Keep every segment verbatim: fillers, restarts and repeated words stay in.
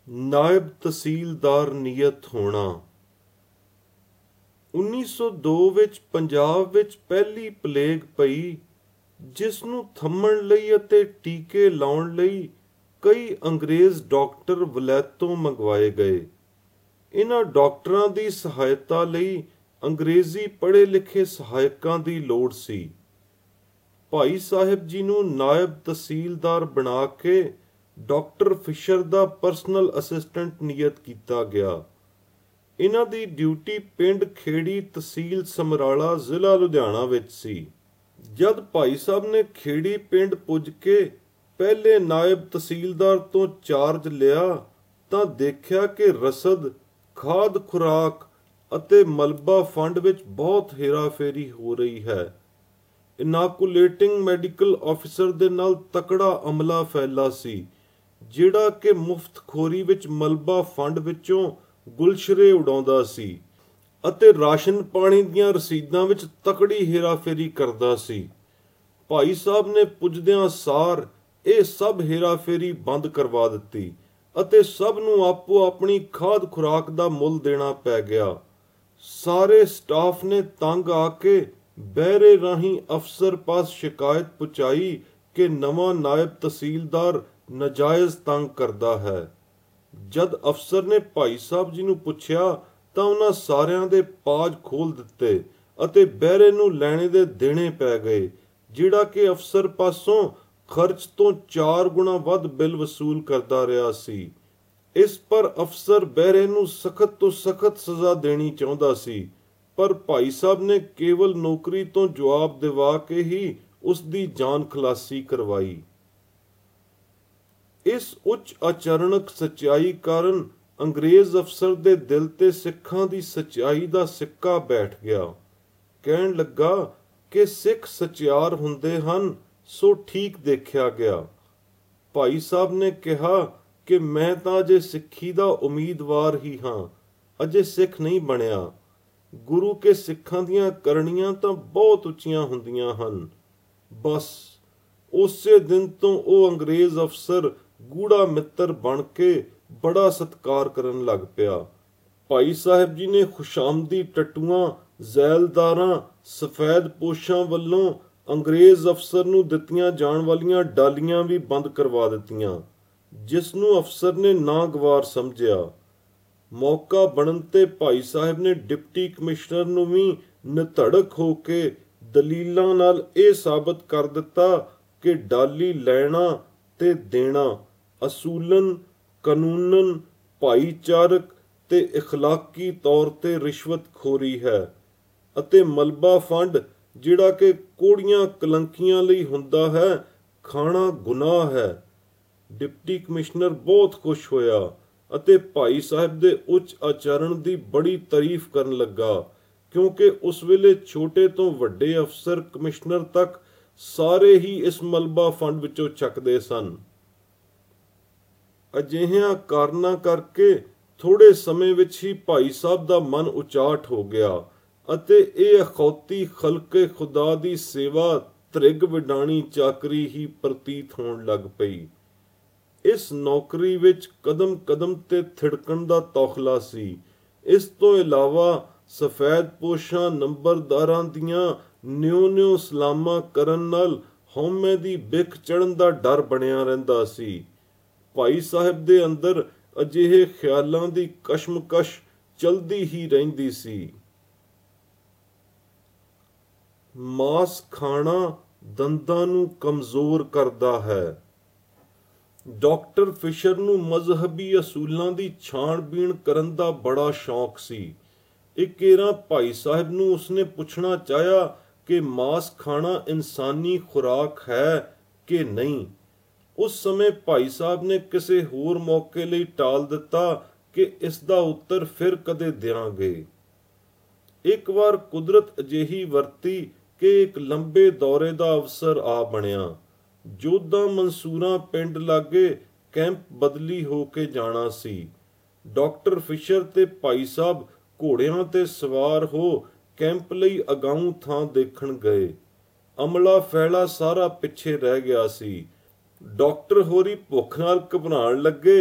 ਨਾਇਬ ਤਹਿਸੀਲਦਾਰ ਨਿਯਤ ਹੋਣਾ। ਉੱਨੀ ਸੌ ਦੋ ਵਿੱਚ ਪੰਜਾਬ ਵਿੱਚ ਪਹਿਲੀ ਪਲੇਗ ਪਈ, ਜਿਸ ਨੂੰ ਥੰਮਣ ਲਈ ਅਤੇ ਟੀਕੇ ਲਾਉਣ ਲਈ ਕਈ ਅੰਗਰੇਜ਼ ਡਾਕਟਰ ਵਲੈਤੋਂ ਮੰਗਵਾਏ ਗਏ। ਇਹਨਾਂ ਡਾਕਟਰਾਂ ਦੀ ਸਹਾਇਤਾ ਲਈ ਅੰਗਰੇਜ਼ੀ ਪੜ੍ਹੇ ਲਿਖੇ ਸਹਾਇਕਾਂ ਦੀ ਲੋੜ ਸੀ। ਭਾਈ ਸਾਹਿਬ ਜੀ ਨੂੰ ਨਾਇਬ ਤਹਿਸੀਲਦਾਰ ਬਣਾ ਕੇ ਡਾਕਟਰ ਫਿਸ਼ਰ ਦਾ ਪਰਸਨਲ ਅਸਿਸਟੈਂਟ ਨਿਯਤ ਕੀਤਾ ਗਿਆ। ਇਹਨਾਂ ਦੀ ਡਿਊਟੀ ਪਿੰਡ ਖੇੜੀ, ਤਹਿਸੀਲ ਸਮਰਾਲਾ, ਜ਼ਿਲ੍ਹਾ ਲੁਧਿਆਣਾ ਵਿੱਚ ਸੀ। ਜਦ ਭਾਈ ਸਾਹਿਬ ਨੇ ਖੇੜੀ ਪਿੰਡ ਪੁੱਜ ਕੇ ਪਹਿਲੇ ਨਾਇਬ ਤਹਿਸੀਲਦਾਰ ਤੋਂ ਚਾਰਜ ਲਿਆ ਤਾਂ ਦੇਖਿਆ ਕਿ ਰਸਦ, ਖਾਦ ਖੁਰਾਕ ਅਤੇ ਮਲਬਾ ਫੰਡ ਵਿੱਚ ਬਹੁਤ ਹੇਰਾਫੇਰੀ ਹੋ ਰਹੀ ਹੈ। ਇਨਾਕੂਲੇਟਿੰਗ ਮੈਡੀਕਲ ਆਫਿਸਰ ਦੇ ਨਾਲ ਤਕੜਾ ਅਮਲਾ ਫੈਲਾ ਸੀ, ਜਿਹੜਾ ਕਿ ਮੁਫਤਖੋਰੀ ਵਿੱਚ ਮਲਬਾ ਫੰਡ ਵਿੱਚੋਂ ਗੁਲਸ਼ਰੇ ਉਡਾਉਂਦਾ ਸੀ ਅਤੇ ਰਾਸ਼ਨ ਪਾਣੀ ਦੀਆਂ ਰਸੀਦਾਂ ਵਿੱਚ ਤਕੜੀ ਹੇਰਾਫੇਰੀ ਕਰਦਾ ਸੀ। ਭਾਈ ਸਾਹਿਬ ਨੇ ਪੁੱਜਦਿਆਂ ਸਾਰ ਇਹ ਸਭ ਹੇਰਾਫੇਰੀ ਬੰਦ ਕਰਵਾ ਦਿੱਤੀ ਅਤੇ ਸਭ ਨੂੰ ਆਪੋ ਆਪਣੀ ਖਾਦ ਖੁਰਾਕ ਦਾ ਮੁੱਲ ਦੇਣਾ ਪੈ ਗਿਆ। ਸਾਰੇ ਸਟਾਫ ਨੇ ਤੰਗ ਆ ਕੇ ਬਹਿਰੇ ਰਾਹੀਂ ਅਫਸਰ ਪਾਸ ਸ਼ਿਕਾਇਤ ਪਹੁੰਚਾਈ ਕਿ ਨਵਾਂ ਨਾਇਬ ਤਹਿਸੀਲਦਾਰ ਨਾਜਾਇਜ਼ ਤੰਗ ਕਰਦਾ ਹੈ। ਜਦ ਅਫਸਰ ਨੇ ਭਾਈ ਸਾਹਿਬ ਜੀ ਨੂੰ ਪੁੱਛਿਆ ਤਾਂ ਉਹਨਾਂ ਸਾਰਿਆਂ ਦੇ ਪਾਜ ਖੋਲ ਦਿੱਤੇ ਅਤੇ ਬਹਿਰੇ ਨੂੰ ਲੈਣੇ ਦੇ ਦੇਣੇ ਪੈ ਗਏ, ਜਿਹੜਾ ਕਿ ਅਫਸਰ ਪਾਸੋਂ ਖਰਚ ਤੋਂ ਚਾਰ ਗੁਣਾ ਵੱਧ ਬਿੱਲ ਵਸੂਲ ਕਰਦਾ ਰਿਹਾ ਸੀ। ਇਸ ਪਰ ਅਫਸਰ ਬਹਿਰੇ ਨੂੰ ਸਖਤ ਤੋਂ ਸਖਤ ਸਜ਼ਾ ਦੇਣੀ ਚਾਹੁੰਦਾ ਸੀ, ਪਰ ਭਾਈ ਸਾਹਿਬ ਨੇ ਕੇਵਲ ਨੌਕਰੀ ਤੋਂ ਜਵਾਬ ਦਿਵਾ ਕੇ ਹੀ ਉਸ ਦੀ ਜਾਨ ਖਲਾਸੀ ਕਰਵਾਈ। ਇਸ ਉੱਚ ਆਚਰਣਕ ਸੱਚਾਈ ਕਾਰਨ ਅੰਗਰੇਜ਼ ਅਫਸਰ ਦੇ ਦਿਲ ਤੇ ਸਿੱਖਾਂ ਦੀ ਸੱਚਾਈ ਦਾ ਸਿੱਕਾ ਬੈਠ ਗਿਆ। ਕਹਿਣ ਲੱਗਾ ਕਿ ਸਿੱਖ ਸੱਚਿਆਰ ਹੁੰਦੇ ਹਨ, ਸੋ ਠੀਕ ਦੇਖਿਆ ਗਿਆ। ਭਾਈ ਸਾਹਿਬ ਨੇ ਕਿਹਾ ਕਿ ਮੈਂ ਤਾਂ ਅਜੇ ਸਿੱਖੀ ਦਾ ਉਮੀਦਵਾਰ ਹੀ ਹਾਂ, ਅਜੇ ਸਿੱਖ ਨਹੀਂ ਬਣਿਆ। ਗੁਰੂ ਕੇ ਸਿੱਖਾਂ ਦੀਆਂ ਕਰਨੀਆਂ ਤਾਂ ਬਹੁਤ ਉੱਚੀਆਂ ਹੁੰਦੀਆਂ ਹਨ। ਬਸ ਉਸੇ ਦਿਨ ਤੋਂ ਉਹ ਅੰਗਰੇਜ਼ ਅਫਸਰ ਗੂੜਾ ਮਿੱਤਰ ਬਣ ਕੇ ਬੜਾ ਸਤਿਕਾਰ ਕਰਨ ਲੱਗ ਪਿਆ। ਭਾਈ ਸਾਹਿਬ ਜੀ ਨੇ ਖੁਸ਼ਾਮਦੀ ਟੱਟੂਆਂ, ਜ਼ੈਲਦਾਰਾਂ, ਸਫੈਦ ਪੋਸ਼ਾਂ ਵੱਲੋਂ ਅੰਗਰੇਜ਼ ਅਫਸਰ ਨੂੰ ਦਿੱਤੀਆਂ ਜਾਣ ਵਾਲੀਆਂ ਡਾਲੀਆਂ ਵੀ ਬੰਦ ਕਰਵਾ ਦਿੱਤੀਆਂ, ਜਿਸ ਨੂੰ ਅਫਸਰ ਨੇ ਨਾਗਵਾਰ ਸਮਝਿਆ। ਮੌਕਾ ਬਣਨ ਤੇ ਭਾਈ ਸਾਹਿਬ ਨੇ ਡਿਪਟੀ ਕਮਿਸ਼ਨਰ ਨੂੰ ਵੀ ਨਿਧੜਕ ਹੋ ਕੇ ਦਲੀਲਾਂ ਨਾਲ ਇਹ ਸਾਬਤ ਕਰ ਦਿੱਤਾ ਕਿ ਡਾਲੀ ਲੈਣਾ ਤੇ ਦੇਣਾ ਅਸੂਲਨ, ਕਾਨੂੰਨਨ, ਭਾਈਚਾਰਕ ਤੇ ਇਖਲਾਕੀ ਤੌਰ ਤੇ ਰਿਸ਼ਵਤਖੋਰੀ ਹੈ ਅਤੇ ਮਲਬਾ ਫੰਡ, ਜਿਹੜਾ ਕਿ ਕੋੜੀਆਂ ਕਲੰਕੀਆਂ ਲਈ ਹੁੰਦਾ ਹੈ, ਖਾਣਾ ਗੁਨਾਹ ਹੈ। ਡਿਪਟੀ ਕਮਿਸ਼ਨਰ ਬਹੁਤ ਖੁਸ਼ ਹੋਇਆ ਅਤੇ ਭਾਈ ਸਾਹਿਬ ਦੇ ਉੱਚ ਆਚਰਣ ਦੀ ਬੜੀ ਤਾਰੀਫ ਕਰਨ ਲੱਗਾ, ਕਿਉਂਕਿ ਉਸ ਵੇਲੇ ਛੋਟੇ ਤੋਂ ਵੱਡੇ ਅਫਸਰ ਕਮਿਸ਼ਨਰ ਤੱਕ ਸਾਰੇ ਹੀ ਇਸ ਮਲਬਾ ਫੰਡ ਵਿੱਚੋਂ ਚੱਕਦੇ ਸਨ। ਅਜਿਹਿਆਂ ਕਾਰਨਾਂ ਕਰਕੇ ਥੋੜੇ ਸਮੇਂ ਵਿੱਚ ਹੀ ਭਾਈ ਸਾਹਿਬ ਦਾ ਮਨ ਉਚਾਟ ਹੋ ਗਿਆ ਅਤੇ ਇਹ ਅਖੌਤੀ ਖਲਕੇ ਖੁਦਾ ਦੀ ਸੇਵਾ ਤ੍ਰਿਗ ਵਿਡਾਣੀ ਚਾਕਰੀ ਹੀ ਪ੍ਰਤੀਤ ਹੋਣ ਲੱਗ ਪਈ। ਇਸ ਨੌਕਰੀ ਵਿੱਚ ਕਦਮ ਕਦਮ ਤੇ ਥਿੜਕਣ ਦਾ ਤੌਖਲਾ ਸੀ। ਇਸ ਤੋਂ ਇਲਾਵਾ ਸਫੈਦ ਪੋਸ਼ਾਂ ਨੰਬਰਦਾਰਾਂ ਦੀਆਂ ਨਿਉ-ਨਿਉ ਸਲਾਮਾਂ ਕਰਨ ਨਾਲ ਹਉਮੈ ਦੀ ਬਿਖ ਚੜ੍ਹਨ ਦਾ ਡਰ ਬਣਿਆ ਰਹਿੰਦਾ ਸੀ। ਭਾਈ ਸਾਹਿਬ ਦੇ ਅੰਦਰ ਅਜਿਹੇ ਖਿਆਲਾਂ ਦੀ ਕਸ਼ਮਕਸ਼ ਚਲਦੀ ਹੀ ਰਹਿੰਦੀ ਸੀ। ਮਾਸ ਖਾਣਾ ਦੰਦਾਂ ਨੂੰ ਕਮਜ਼ੋਰ ਕਰਦਾ ਹੈ। ਡਾਕਟਰ ਫਿਸ਼ਰ ਨੂੰ ਮਜ਼ਹਬੀ ਅਸੂਲਾਂ ਦੀ ਛਾਣਬੀਣ ਕਰਨ ਦਾ ਬੜਾ ਸ਼ੌਕ ਸੀ। ਇੱਕ ਏਰਾ ਭਾਈ ਸਾਹਿਬ ਨੂੰ ਉਸਨੇ ਪੁੱਛਣਾ ਚਾਹਿਆ ਕਿ ਮਾਸ ਖਾਣਾ ਇਨਸਾਨੀ ਖੁਰਾਕ ਹੈ ਕਿ ਨਹੀਂ। ਉਸ ਸਮੇਂ ਭਾਈ ਸਾਹਿਬ ਨੇ ਕਿਸੇ ਹੋਰ ਮੌਕੇ ਲਈ ਟਾਲ ਦਿੱਤਾ ਕਿ ਇਸ ਦਾ ਉੱਤਰ ਫਿਰ ਕਦੇ ਦਿਆਂਗੇ। ਇੱਕ ਵਾਰ ਕੁਦਰਤ ਅਜਿਹੀ ਵਰਤੀ ਕਿ ਇੱਕ ਲੰਬੇ ਦੌਰੇ ਦਾ ਅਵਸਰ ਆ ਬਣਿਆ। ਜੋਧਾ ਮਨਸੂਰਾਂ ਪਿੰਡ ਲਾਗੇ ਕੈਂਪ ਬਦਲੀ ਹੋ ਕੇ ਜਾਣਾ ਸੀ। ਡਾਕਟਰ ਫਿਸ਼ਰ ਤੇ ਭਾਈ ਸਾਹਿਬ ਘੋੜਿਆਂ ਤੇ ਸਵਾਰ ਹੋ ਕੈਂਪ ਲਈ ਅਗਾਊਂ ਥਾਂ ਦੇਖਣ ਗਏ। ਅਮਲਾ ਫੈਲਾ ਸਾਰਾ ਪਿੱਛੇ ਰਹਿ ਗਿਆ ਸੀ। ਡਾਕਟਰ ਹੋਰੀ ਭੁੱਖ ਨਾਲ ਘਬਰਾਉਣ ਲੱਗੇ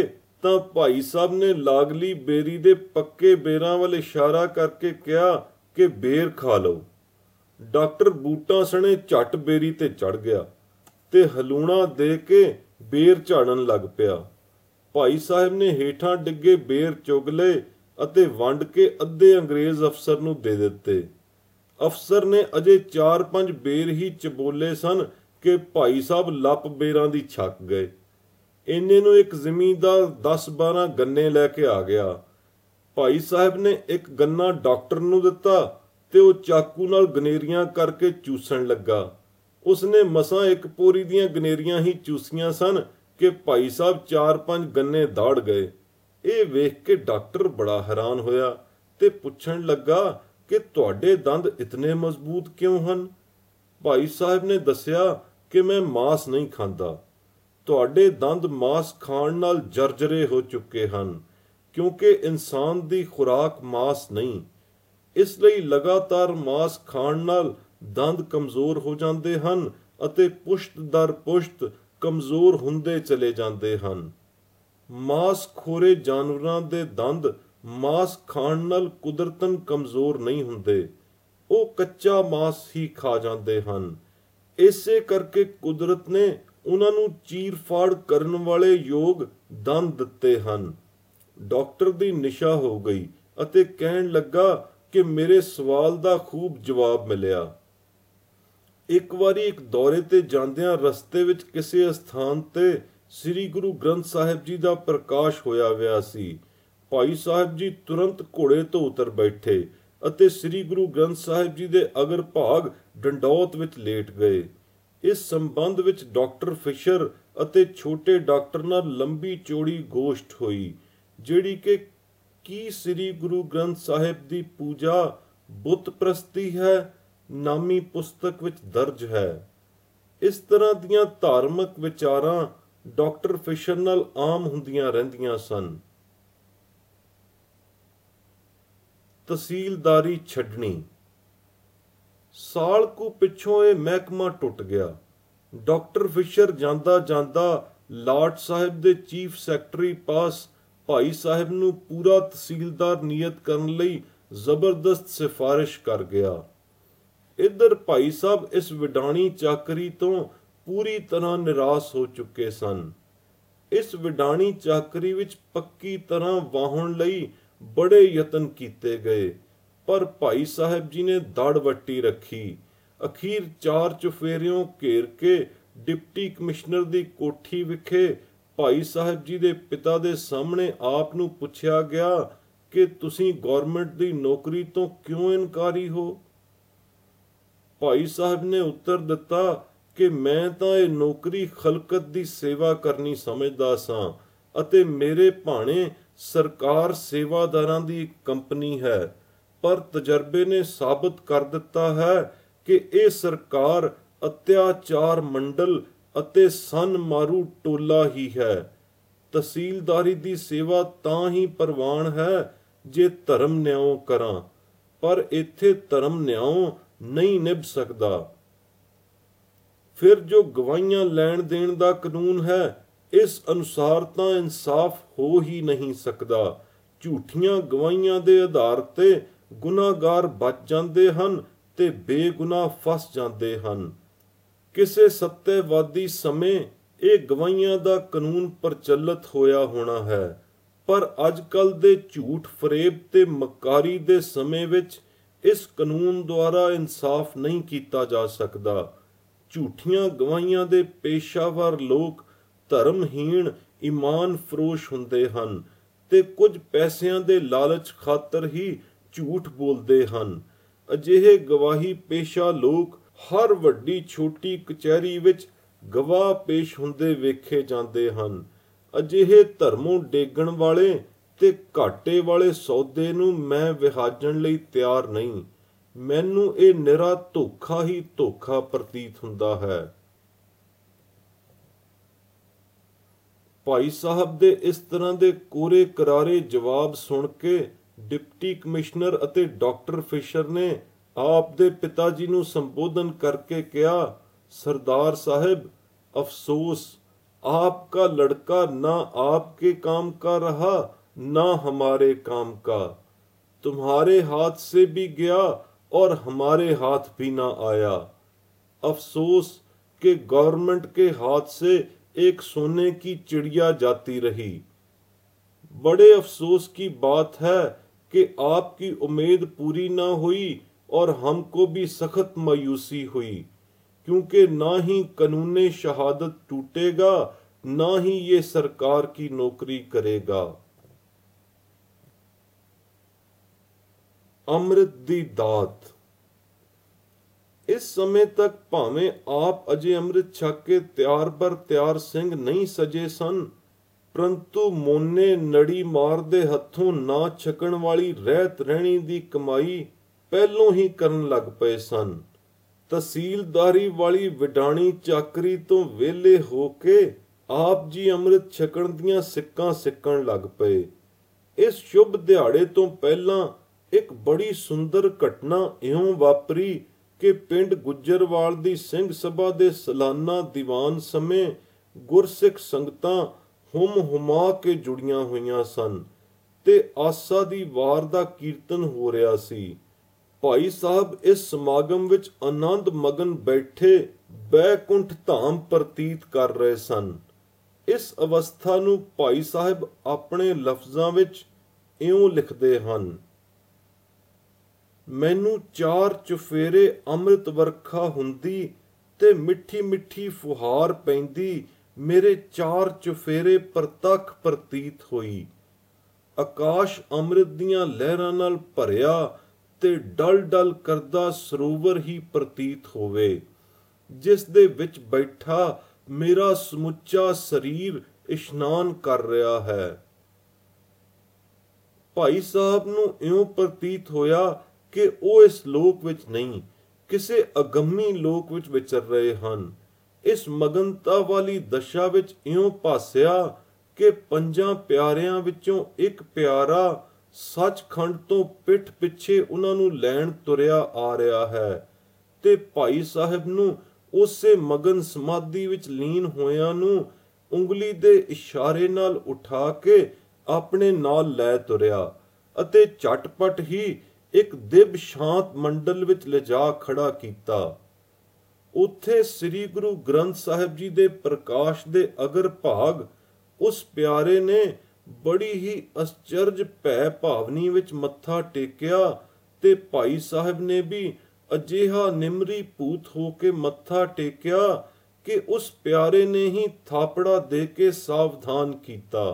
ਤਾਂ ਭਾਈ ਸਾਹਿਬ ਨੇ ਲਾਗਲੀ ਬੇਰੀ ਦੇ ਪੱਕੇ ਬੇਰਾਂ ਵੱਲ ਇਸ਼ਾਰਾ ਕਰਕੇ ਕਿਹਾ ਕਿ ਬੇਰ ਖਾ ਲਓ। ਡਾਕਟਰ ਬੂਟਾਂ ਸਣੇ ਝੱਟ ਬੇਰੀ ਤੇ ਚੜ ਗਿਆ ਤੇ ਹਲੂਣਾ ਦੇ ਕੇ ਬੇਰ ਝਾੜਨ ਲੱਗ ਪਿਆ। ਭਾਈ ਸਾਹਿਬ ਨੇ ਹੇਠਾਂ ਡਿੱਗੇ ਬੇਰ ਚੁਗ ਲਏ ਅਤੇ ਵੰਡ ਕੇ ਅੱਧੇ ਅੰਗਰੇਜ਼ ਅਫਸਰ ਨੂੰ ਦੇ ਦਿੱਤੇ। ਅਫਸਰ ਨੇ ਅਜੇ ਚਾਰ ਪੰਜ ਬੇਰ ਹੀ ਚਬੋਲੇ ਸਨ ਕਿ ਭਾਈ ਸਾਹਿਬ ਲੱਪ ਬੇਰਾਂ ਦੀ ਛੱਕ ਗਏ। ਇੰਨੇ ਨੂੰ ਇੱਕ ਜ਼ਿਮੀਂਦਾਰ ਦਸ ਬਾਰਾਂ ਗੰਨੇ ਲੈ ਕੇ ਆ ਗਿਆ। ਭਾਈ ਸਾਹਿਬ ਨੇ ਇੱਕ ਗੰਨਾ ਡਾਕਟਰ ਨੂੰ ਦਿੱਤਾ ਤੇ ਉਹ ਚਾਕੂ ਨਾਲ ਗਨੇਰੀਆਂ ਕਰਕੇ ਚੂਸਣ ਲੱਗਾ। ਉਸਨੇ ਮਸਾਂ ਇੱਕ ਪੋਰੀ ਦੀਆਂ ਗਨੇਰੀਆਂ ਹੀ ਚੂਸੀਆਂ ਸਨ ਕਿ ਭਾਈ ਸਾਹਿਬ ਚਾਰ ਪੰਜ ਗੰਨੇ ਦਾੜ ਗਏ। ਇਹ ਵੇਖ ਕੇ ਡਾਕਟਰ ਬੜਾ ਹੈਰਾਨ ਹੋਇਆ ਤੇ ਪੁੱਛਣ ਲੱਗਾ ਕਿ ਤੁਹਾਡੇ ਦੰਦ ਇਤਨੇ ਮਜ਼ਬੂਤ ਕਿਉਂ ਹਨ? ਭਾਈ ਸਾਹਿਬ ਨੇ ਦੱਸਿਆ ਕਿ ਮੈਂ ਮਾਸ ਨਹੀਂ ਖਾਂਦਾ। ਤੁਹਾਡੇ ਦੰਦ ਮਾਸ ਖਾਣ ਨਾਲ ਜਰਜਰੇ ਹੋ ਚੁੱਕੇ ਹਨ, ਕਿਉਂਕਿ ਇਨਸਾਨ ਦੀ ਖੁਰਾਕ ਮਾਸ ਨਹੀਂ। ਇਸ ਲਈ ਲਗਾਤਾਰ ਮਾਸ ਖਾਣ ਨਾਲ ਦੰਦ ਕਮਜ਼ੋਰ ਹੋ ਜਾਂਦੇ ਹਨ ਅਤੇ ਪੁਸ਼ਤ ਦਰ ਪੁਸ਼ਤ ਕਮਜ਼ੋਰ ਹੁੰਦੇ ਚਲੇ ਜਾਂਦੇ ਹਨ। ਮਾਸ ਖੋਰੇ ਜਾਨਵਰਾਂ ਦੇ ਦੰਦ ਮਾਸ ਖਾਣ ਨਾਲ ਕੁਦਰਤਨ ਕਮਜ਼ੋਰ ਨਹੀਂ ਹੁੰਦੇ, ਉਹ ਕੱਚਾ ਮਾਸ ਹੀ ਖਾ ਜਾਂਦੇ ਹਨ। ਇਸੇ ਕਰਕੇ ਕੁਦਰਤ ਨੇ ਉਹਨਾਂ ਨੂੰ ਚੀਰ ਫਾੜ ਕਰਨ ਵਾਲੇ ਯੋਗ ਦੰਦ ਦਿੱਤੇ ਹਨ। ਡਾਕਟਰ ਦੀ ਨਿਸ਼ਾ ਹੋ ਗਈ ਅਤੇ ਕਹਿਣ ਲੱਗਾ ਕਿ ਮੇਰੇ ਸਵਾਲ ਦਾ ਖੂਬ ਜਵਾਬ ਮਿਲਿਆ। ਇੱਕ ਵਾਰੀ ਇੱਕ ਦੌਰੇ ਤੇ ਜਾਂਦਿਆਂ ਰਸਤੇ ਵਿੱਚ ਕਿਸੇ ਸਥਾਨ ਤੇ ਸ੍ਰੀ ਗੁਰੂ ਗ੍ਰੰਥ ਸਾਹਿਬ ਜੀ ਦਾ ਪ੍ਰਕਾਸ਼ ਹੋਇਆ ਹੋਇਆ ਸੀ। ਭਾਈ ਸਾਹਿਬ ਜੀ ਤੁਰੰਤ ਘੋੜੇ ਤੋਂ ਉਤਰ ਬੈਠੇ ਅਤੇ ਸ੍ਰੀ ਗੁਰੂ ਗ੍ਰੰਥ ਸਾਹਿਬ ਜੀ ਦੇ ਅਗਰ ਭਾਗ ਡੰਡੌਤ ਵਿੱਚ ਲੇਟ ਗਏ। ਇਸ ਸੰਬੰਧ ਵਿੱਚ ਡਾਕਟਰ ਫਿਸ਼ਰ ਅਤੇ ਛੋਟੇ ਡਾਕਟਰ ਨਾਲ ਲੰਬੀ ਚੌੜੀ ਗੋਸ਼ਟ ਹੋਈ, ਜਿਹੜੀ ਕਿ ਕੀ ਸ੍ਰੀ ਗੁਰੂ ਗ੍ਰੰਥ ਸਾਹਿਬ ਦੀ ਪੂਜਾ ਬੁੱਤ ਪ੍ਰਸਤੀ ਹੈ ਨਾਮੀ ਪੁਸਤਕ ਵਿੱਚ ਦਰਜ ਹੈ। ਇਸ ਤਰ੍ਹਾਂ ਦੀਆਂ ਧਾਰਮਿਕ ਵਿਚਾਰਾਂ ਡਾਕਟਰ ਫਿਸ਼ਰ ਨਾਲ ਆਮ ਹੁੰਦੀਆਂ ਰਹਿੰਦੀਆਂ ਸਨ। ਤਹਿਸੀਲਦਾਰੀ ਛੱਡਣੀ। ਸਾਲ ਕੁ ਪਿੱਛੋਂ ਇਹ ਮਹਿਕਮਾ ਟੁੱਟ ਗਿਆ। ਡਾਕਟਰ ਫਿਸ਼ਰ ਜਾਂਦਾ ਜਾਂਦਾ ਲਾਟ ਸਾਹਿਬ ਦੇ ਚੀਫ ਸੈਕਟਰੀ ਪਾਸ ਭਾਈ ਸਾਹਿਬ ਨੂੰ ਪੂਰਾ ਤਹਿਸੀਲਦਾਰ ਨਿਯਤ ਕਰਨ ਲਈ ਜ਼ਬਰਦਸਤ ਸਿਫਾਰਿਸ਼ ਕਰ ਗਿਆ। ਇੱਧਰ ਭਾਈ ਸਾਹਿਬ ਇਸ ਵਿਡਾਣੀ ਚਾਕਰੀ ਤੋਂ ਪੂਰੀ ਤਰ੍ਹਾਂ ਨਿਰਾਸ਼ ਹੋ ਚੁੱਕੇ ਸਨ। ਇਸ ਵਿਡਾਣੀ ਚਾਕਰੀ ਵਿੱਚ ਪੱਕੀ ਤਰ੍ਹਾਂ ਵਾਹੁਣ ਲਈ ਬੜੇ ਯਤਨ ਕੀਤੇ ਗਏ, ਪਰ ਭਾਈ ਸਾਹਿਬ ਜੀ ਨੇ ਦੜ ਵੱਟੀ ਰੱਖੀ। ਅਖੀਰ ਚਾਰ ਚੁਫੇਰਿਓਂ ਘੇਰ ਕੇ ਡਿਪਟੀ ਕਮਿਸ਼ਨਰ ਦੀ ਕੋਠੀ ਵਿਖੇ ਭਾਈ ਸਾਹਿਬ ਜੀ ਦੇ ਪਿਤਾ ਦੇ ਸਾਹਮਣੇ ਆਪ ਨੂੰ ਪੁੱਛਿਆ ਗਿਆ ਕਿ ਤੁਸੀਂ ਗੌਰਮੈਂਟ ਦੀ ਨੌਕਰੀ ਤੋਂ ਕਿਉਂ ਇਨਕਾਰੀ ਹੋ? ਭਾਈ ਸਾਹਿਬ ਨੇ ਉੱਤਰ ਦਿੱਤਾ ਕਿ ਮੈਂ ਤਾਂ ਇਹ ਨੌਕਰੀ ਖਲਕਤ ਦੀ ਸੇਵਾ ਕਰਨੀ ਸਮਝਦਾ ਸਾਂ ਅਤੇ ਮੇਰੇ ਭਾਣੇ ਸਰਕਾਰ ਸੇਵਾਦਾਰਾਂ ਦੀ ਇੱਕ ਕੰਪਨੀ ਹੈ, ਪਰ ਤਜਰਬੇ ਨੇ ਸਾਬਤ ਕਰ ਦਿੱਤਾ ਹੈ ਕਿ ਇਹ ਸਰਕਾਰ ਅਤਿਆਚਾਰ ਮੰਡਲ ਅਤੇ ਸਨ ਮਾਰੂ ਟੋਲਾ ਹੀ ਹੈ। ਤਹਿਸੀਲਦਾਰੀ ਦੀ ਸੇਵਾ ਤਾਂ ਹੀ ਪ੍ਰਵਾਨ ਹੈ ਜੇ ਧਰਮ ਨਿਆਂ ਕਰਾਂ, ਪਰ ਇੱਥੇ ਧਰਮ ਨਿਆਂ ਨਹੀਂ ਨਿਭ ਸਕਦਾ। ਫਿਰ ਜੋ ਗਵਾਹੀਆਂ ਲੈਣ ਦੇਣ ਦਾ ਕਾਨੂੰਨ ਹੈ, ਇਸ ਅਨੁਸਾਰ ਤਾਂ ਇਨਸਾਫ ਹੋ ਹੀ ਨਹੀਂ ਸਕਦਾ। ਝੂਠੀਆਂ ਗਵਾਹੀਆਂ ਦੇ ਆਧਾਰ ਤੇ ਗੁਨਾਹਗਾਰ ਬਚ ਜਾਂਦੇ ਹਨ ਤੇ ਬੇਗੁਨਾਹ ਫਸ ਜਾਂਦੇ ਹਨ। ਕਿਸੇ ਸੱਤੇਵਾਦੀ ਸਮੇਂ ਇਹ ਗਵਾਹੀਆਂ ਦਾ ਕਾਨੂੰਨ ਪ੍ਰਚਲਿਤ ਹੋਇਆ ਹੋਣਾ ਹੈ, ਪਰ ਅੱਜ ਕੱਲ ਦੇ ਝੂਠ ਫਰੇਬ ਤੇ ਮਕਾਰੀ ਦੇ ਸਮੇਂ ਵਿੱਚ ਇਸ ਕਾਨੂੰਨ ਦੁਆਰਾ ਇਨਸਾਫ ਨਹੀਂ ਕੀਤਾ ਜਾ ਸਕਦਾ। ਝੂਠੀਆਂ ਗਵਾਹੀਆਂ ਦੇ ਪੇਸ਼ਾਵਰ ਲੋਕ ਧਰਮਹੀਣ ਈਮਾਨ ਫਰੋਸ਼ ਹੁੰਦੇ ਹਨ ਤੇ ਕੁਝ ਪੈਸਿਆਂ ਦੇ ਲਾਲਚ ਖਾਤਰ ਹੀ ਝੂਠ ਬੋਲਦੇ ਹਨ। ਅਜਿਹੇ ਗਵਾਹੀ ਪੇਸ਼ਾ ਲੋਕ ਹਰ ਵੱਡੀ ਛੋਟੀ ਕਚਹਿਰੀ ਵਿੱਚ ਗਵਾਹ ਪੇਸ਼ ਹੁੰਦੇ ਵੇਖੇ ਜਾਂਦੇ ਹਨ। ਅਜਿਹੇ ਧਰਮੋਂ ਡੇਗਣ ਵਾਲੇ ਤੇ ਘਾਟੇ ਵਾਲੇ ਸੌਦੇ ਨੂੰ ਮੈਂ ਵਿਹਾਜਣ ਲਈ ਤਿਆਰ ਨਹੀਂ। ਮੈਨੂੰ ਇਹ ਨਿਰਾ ਧੋਖਾ ਹੀ ਧੋਖਾ ਪ੍ਰਤੀਤ ਹੁੰਦਾ ਹੈ। ਭਾਈ ਸਾਹਿਬ ਦੇ ਇਸ ਤਰ੍ਹਾਂ ਦੇ ਕੋਰੇ ਕਰਾਰੇ ਜਵਾਬ ਸੁਣ ਕੇ ਡਿਪਟੀ ਕਮਿਸ਼ਨਰ ਅਤੇ ਡਾਕਟਰ ਫਿਸ਼ਰ ਨੇ ਆਪ ਦੇ ਪਿਤਾ ਜੀ ਨੂੰ ਸੰਬੋਧਨ ਕਰਕੇ ਕਿਹਾ, ਸਰਦਾਰ ਸਾਹਿਬ, ਅਫਸੋਸ आपका लड़का ना आपके काम का रहा ना हमारे काम का, तुम्हारे हाथ से भी गया और हमारे हाथ भी ना आया। अफसोस कि गवर्नमेंट के हाथ से एक सोने की चिड़िया जाती रही। बड़े अफसोस की बात है कि आपकी उम्मीद पूरी ना हुई और हमको भी सख्त मायूसी हुई, क्योंकि ना ही कानून शहादत टूटेगा ना ही ये सरकार की नौकरी करेगा। अमृत दी दात। इस समय तक भावें आप अजे अमृत छक के ਤਿਆਰ ਬਰ ਤਿਆਰ ਸਿੰਘ नहीं सजे सन, परंतु मोने नड़ी मार दे हथों ना छकण वाली रहत रहनी दी कमाई पहलों ही करन लग पए सन। तहसीलदारी वाली विडाणी चाकरी तो वेले हो के आप जी अमृत छकण दियां सिक्कां सिक्कण लग पए। इस शुभ दिहाड़े तो पहला एक बड़ी सुंदर घटना इउं वापरी कि पिंड गुज्जरवाल दी ਸਿੰਘ ਸਭਾ ਦੇ ਸਾਲਾਨਾ ਦੀਵਾਨ ਸਮੇਂ ਗੁਰਸਿੱਖ ਸੰਗਤਾਂ ਹੁਮ ਹੁਮਾ ਕੇ ਜੁੜੀਆਂ ਹੋਈਆਂ ਸਨ ਤੇ ਆਸਾ ਦੀ ਵਾਰ ਦਾ ਕੀਰਤਨ ਹੋ ਰਿਹਾ ਸੀ। ਭਾਈ ਸਾਹਿਬ ਇਸ ਸਮਾਗਮ ਵਿੱਚ ਆਨੰਦ ਮਗਨ ਬੈਠੇ ਬੈਕੁੰਠ ਧਾਮ ਪ੍ਰਤੀਤ ਕਰ ਰਹੇ ਸਨ। ਇਸ ਅਵਸਥਾ ਨੂੰ ਭਾਈ ਸਾਹਿਬ ਆਪਣੇ ਲਫ਼ਜ਼ਾਂ ਵਿੱਚ ਇਉਂ ਲਿਖਦੇ ਹਨ। ਮੈਨੂੰ ਚਾਰ ਚੁਫੇਰੇ ਅੰਮ੍ਰਿਤ ਵਰਖਾ ਹੁੰਦੀ ਤੇ ਮਿੱਠੀ ਮਿੱਠੀ ਫੁਹਾਰ ਪੈਂਦੀ, ਮੇਰੇ ਚਾਰ ਚੁਫੇਰੇ ਪ੍ਰਤੱਖ ਪ੍ਰਤੀਤ ਹੋਈ। ਆਕਾਸ਼ ਅੰਮ੍ਰਿਤ ਦੀਆਂ ਲਹਿਰਾਂ ਨਾਲ ਭਰਿਆ ਤੇ ਡਲ ਡਲ ਕਰਦਾ ਸਰੋਵਰ ਹੀ ਪ੍ਰਤੀਤ ਹੋਵੇ, ਜਿਸ ਦੇ ਵਿੱਚ ਬੈਠਾ ਮੇਰਾ ਸਮੁੱਚਾ ਸਰੀਰ ਇਸ਼ਨਾਨ ਕਰ ਰਿਹਾ ਹੈ। ਭਾਈ ਸਾਹਿਬ ਨੂੰ ਇਉਂ ਪ੍ਰਤੀਤ ਹੋਇਆ ਕਿ ਉਹ ਇਸ ਲੋਕ ਵਿੱਚ ਨਹੀਂ, ਕਿਸੇ ਅਗੰਮੀ ਲੋਕ ਵਿੱਚ ਵਿਚਰ ਰਹੇ ਹਨ। ਇਸ ਮਗਨਤਾ ਵਾਲੀ ਦਸ਼ਾ ਵਿੱਚ ਇਉਂ ਭਾਸਿਆ ਕਿ ਪੰਜਾਂ ਪਿਆਰਿਆਂ ਵਿੱਚੋਂ ਇੱਕ ਪਿਆਰਾ ਸੱਚਖੰਡ ਤੋਂ ਪਿੱਠ ਪਿੱਛੇ ਉਹਨਾਂ ਨੂੰ ਲੈਣ ਤੁਰਿਆ ਆ ਰਿਹਾ ਹੈ ਤੇ ਭਾਈ ਸਾਹਿਬ ਨੂੰ ਉਸੇ ਮਗਨ ਸਮਾਧੀ ਵਿੱਚ ਲੀਨ ਹੋਇਆਂ ਨੂੰ ਉਂਗਲੀ ਦੇ ਇਸ਼ਾਰੇ ਨਾਲ ਉਠਾ ਕੇ ਆਪਣੇ ਨਾਲ ਲੈ ਤੁਰਿਆ ਅਤੇ ਝਟਪਟ ਹੀ ਇੱਕ ਦਿਵ ਸ਼ਾਂਤ ਮੰਡਲ ਵਿੱਚ ਲਿਜਾ ਖੜਾ ਕੀਤਾ। ਉੱਥੇ ਸ੍ਰੀ ਗੁਰੂ ਗ੍ਰੰਥ ਸਾਹਿਬ ਜੀ ਦੇ ਪ੍ਰਕਾਸ਼ ਦੇ ਅਗਰ ਭਾਗ ਉਸ ਪਿਆਰੇ ਨੇ ਬੜੀ ਹੀ ਅਚਰਜ ਭੈ ਭਾਵਨੀ ਵਿੱਚ ਮੱਥਾ ਟੇਕਿਆ ਤੇ ਭਾਈ ਸਾਹਿਬ ਨੇ ਵੀ ਅਜਿਹਾ ਨਿਮਰੀ ਭੂਤ ਹੋ ਕੇ ਮੱਥਾ ਟੇਕਿਆ ਕਿ ਉਸ ਪਿਆਰੇ ਨੇ ਹੀ ਥਾਪੜਾ ਦੇ ਕੇ ਸਾਵਧਾਨ ਕੀਤਾ।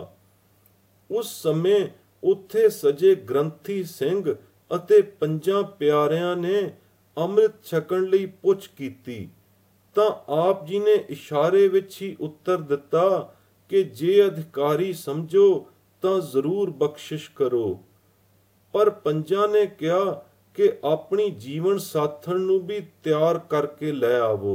ਉਸ ਸਮੇਂ ਉੱਥੇ ਸਜੇ ਗ੍ਰੰਥੀ ਸਿੰਘ ਅਤੇ ਪੰਜਾਂ ਪਿਆਰਿਆਂ ਨੇ ਅੰਮ੍ਰਿਤ ਛਕਣ ਲਈ ਪੁੱਛ ਕੀਤੀ ਤਾਂ ਆਪ ਜੀ ਨੇ ਇਸ਼ਾਰੇ ਵਿੱਚ ਹੀ ਉੱਤਰ ਦਿੱਤਾ ਕਿ ਜੇ ਅਧਿਕਾਰੀ ਸਮਝੋ ਤਾਂ ਜ਼ਰੂਰ ਬਖਸ਼ਿਸ਼ ਕਰੋ। ਪਰ ਪੰਜਾਂ ਨੇ ਕਿਹਾ ਕਿ ਆਪਣੀ ਜੀਵਨ ਸਾਥਣ ਨੂੰ ਵੀ ਤਿਆਰ ਕਰਕੇ ਲੈ ਆਵੋ।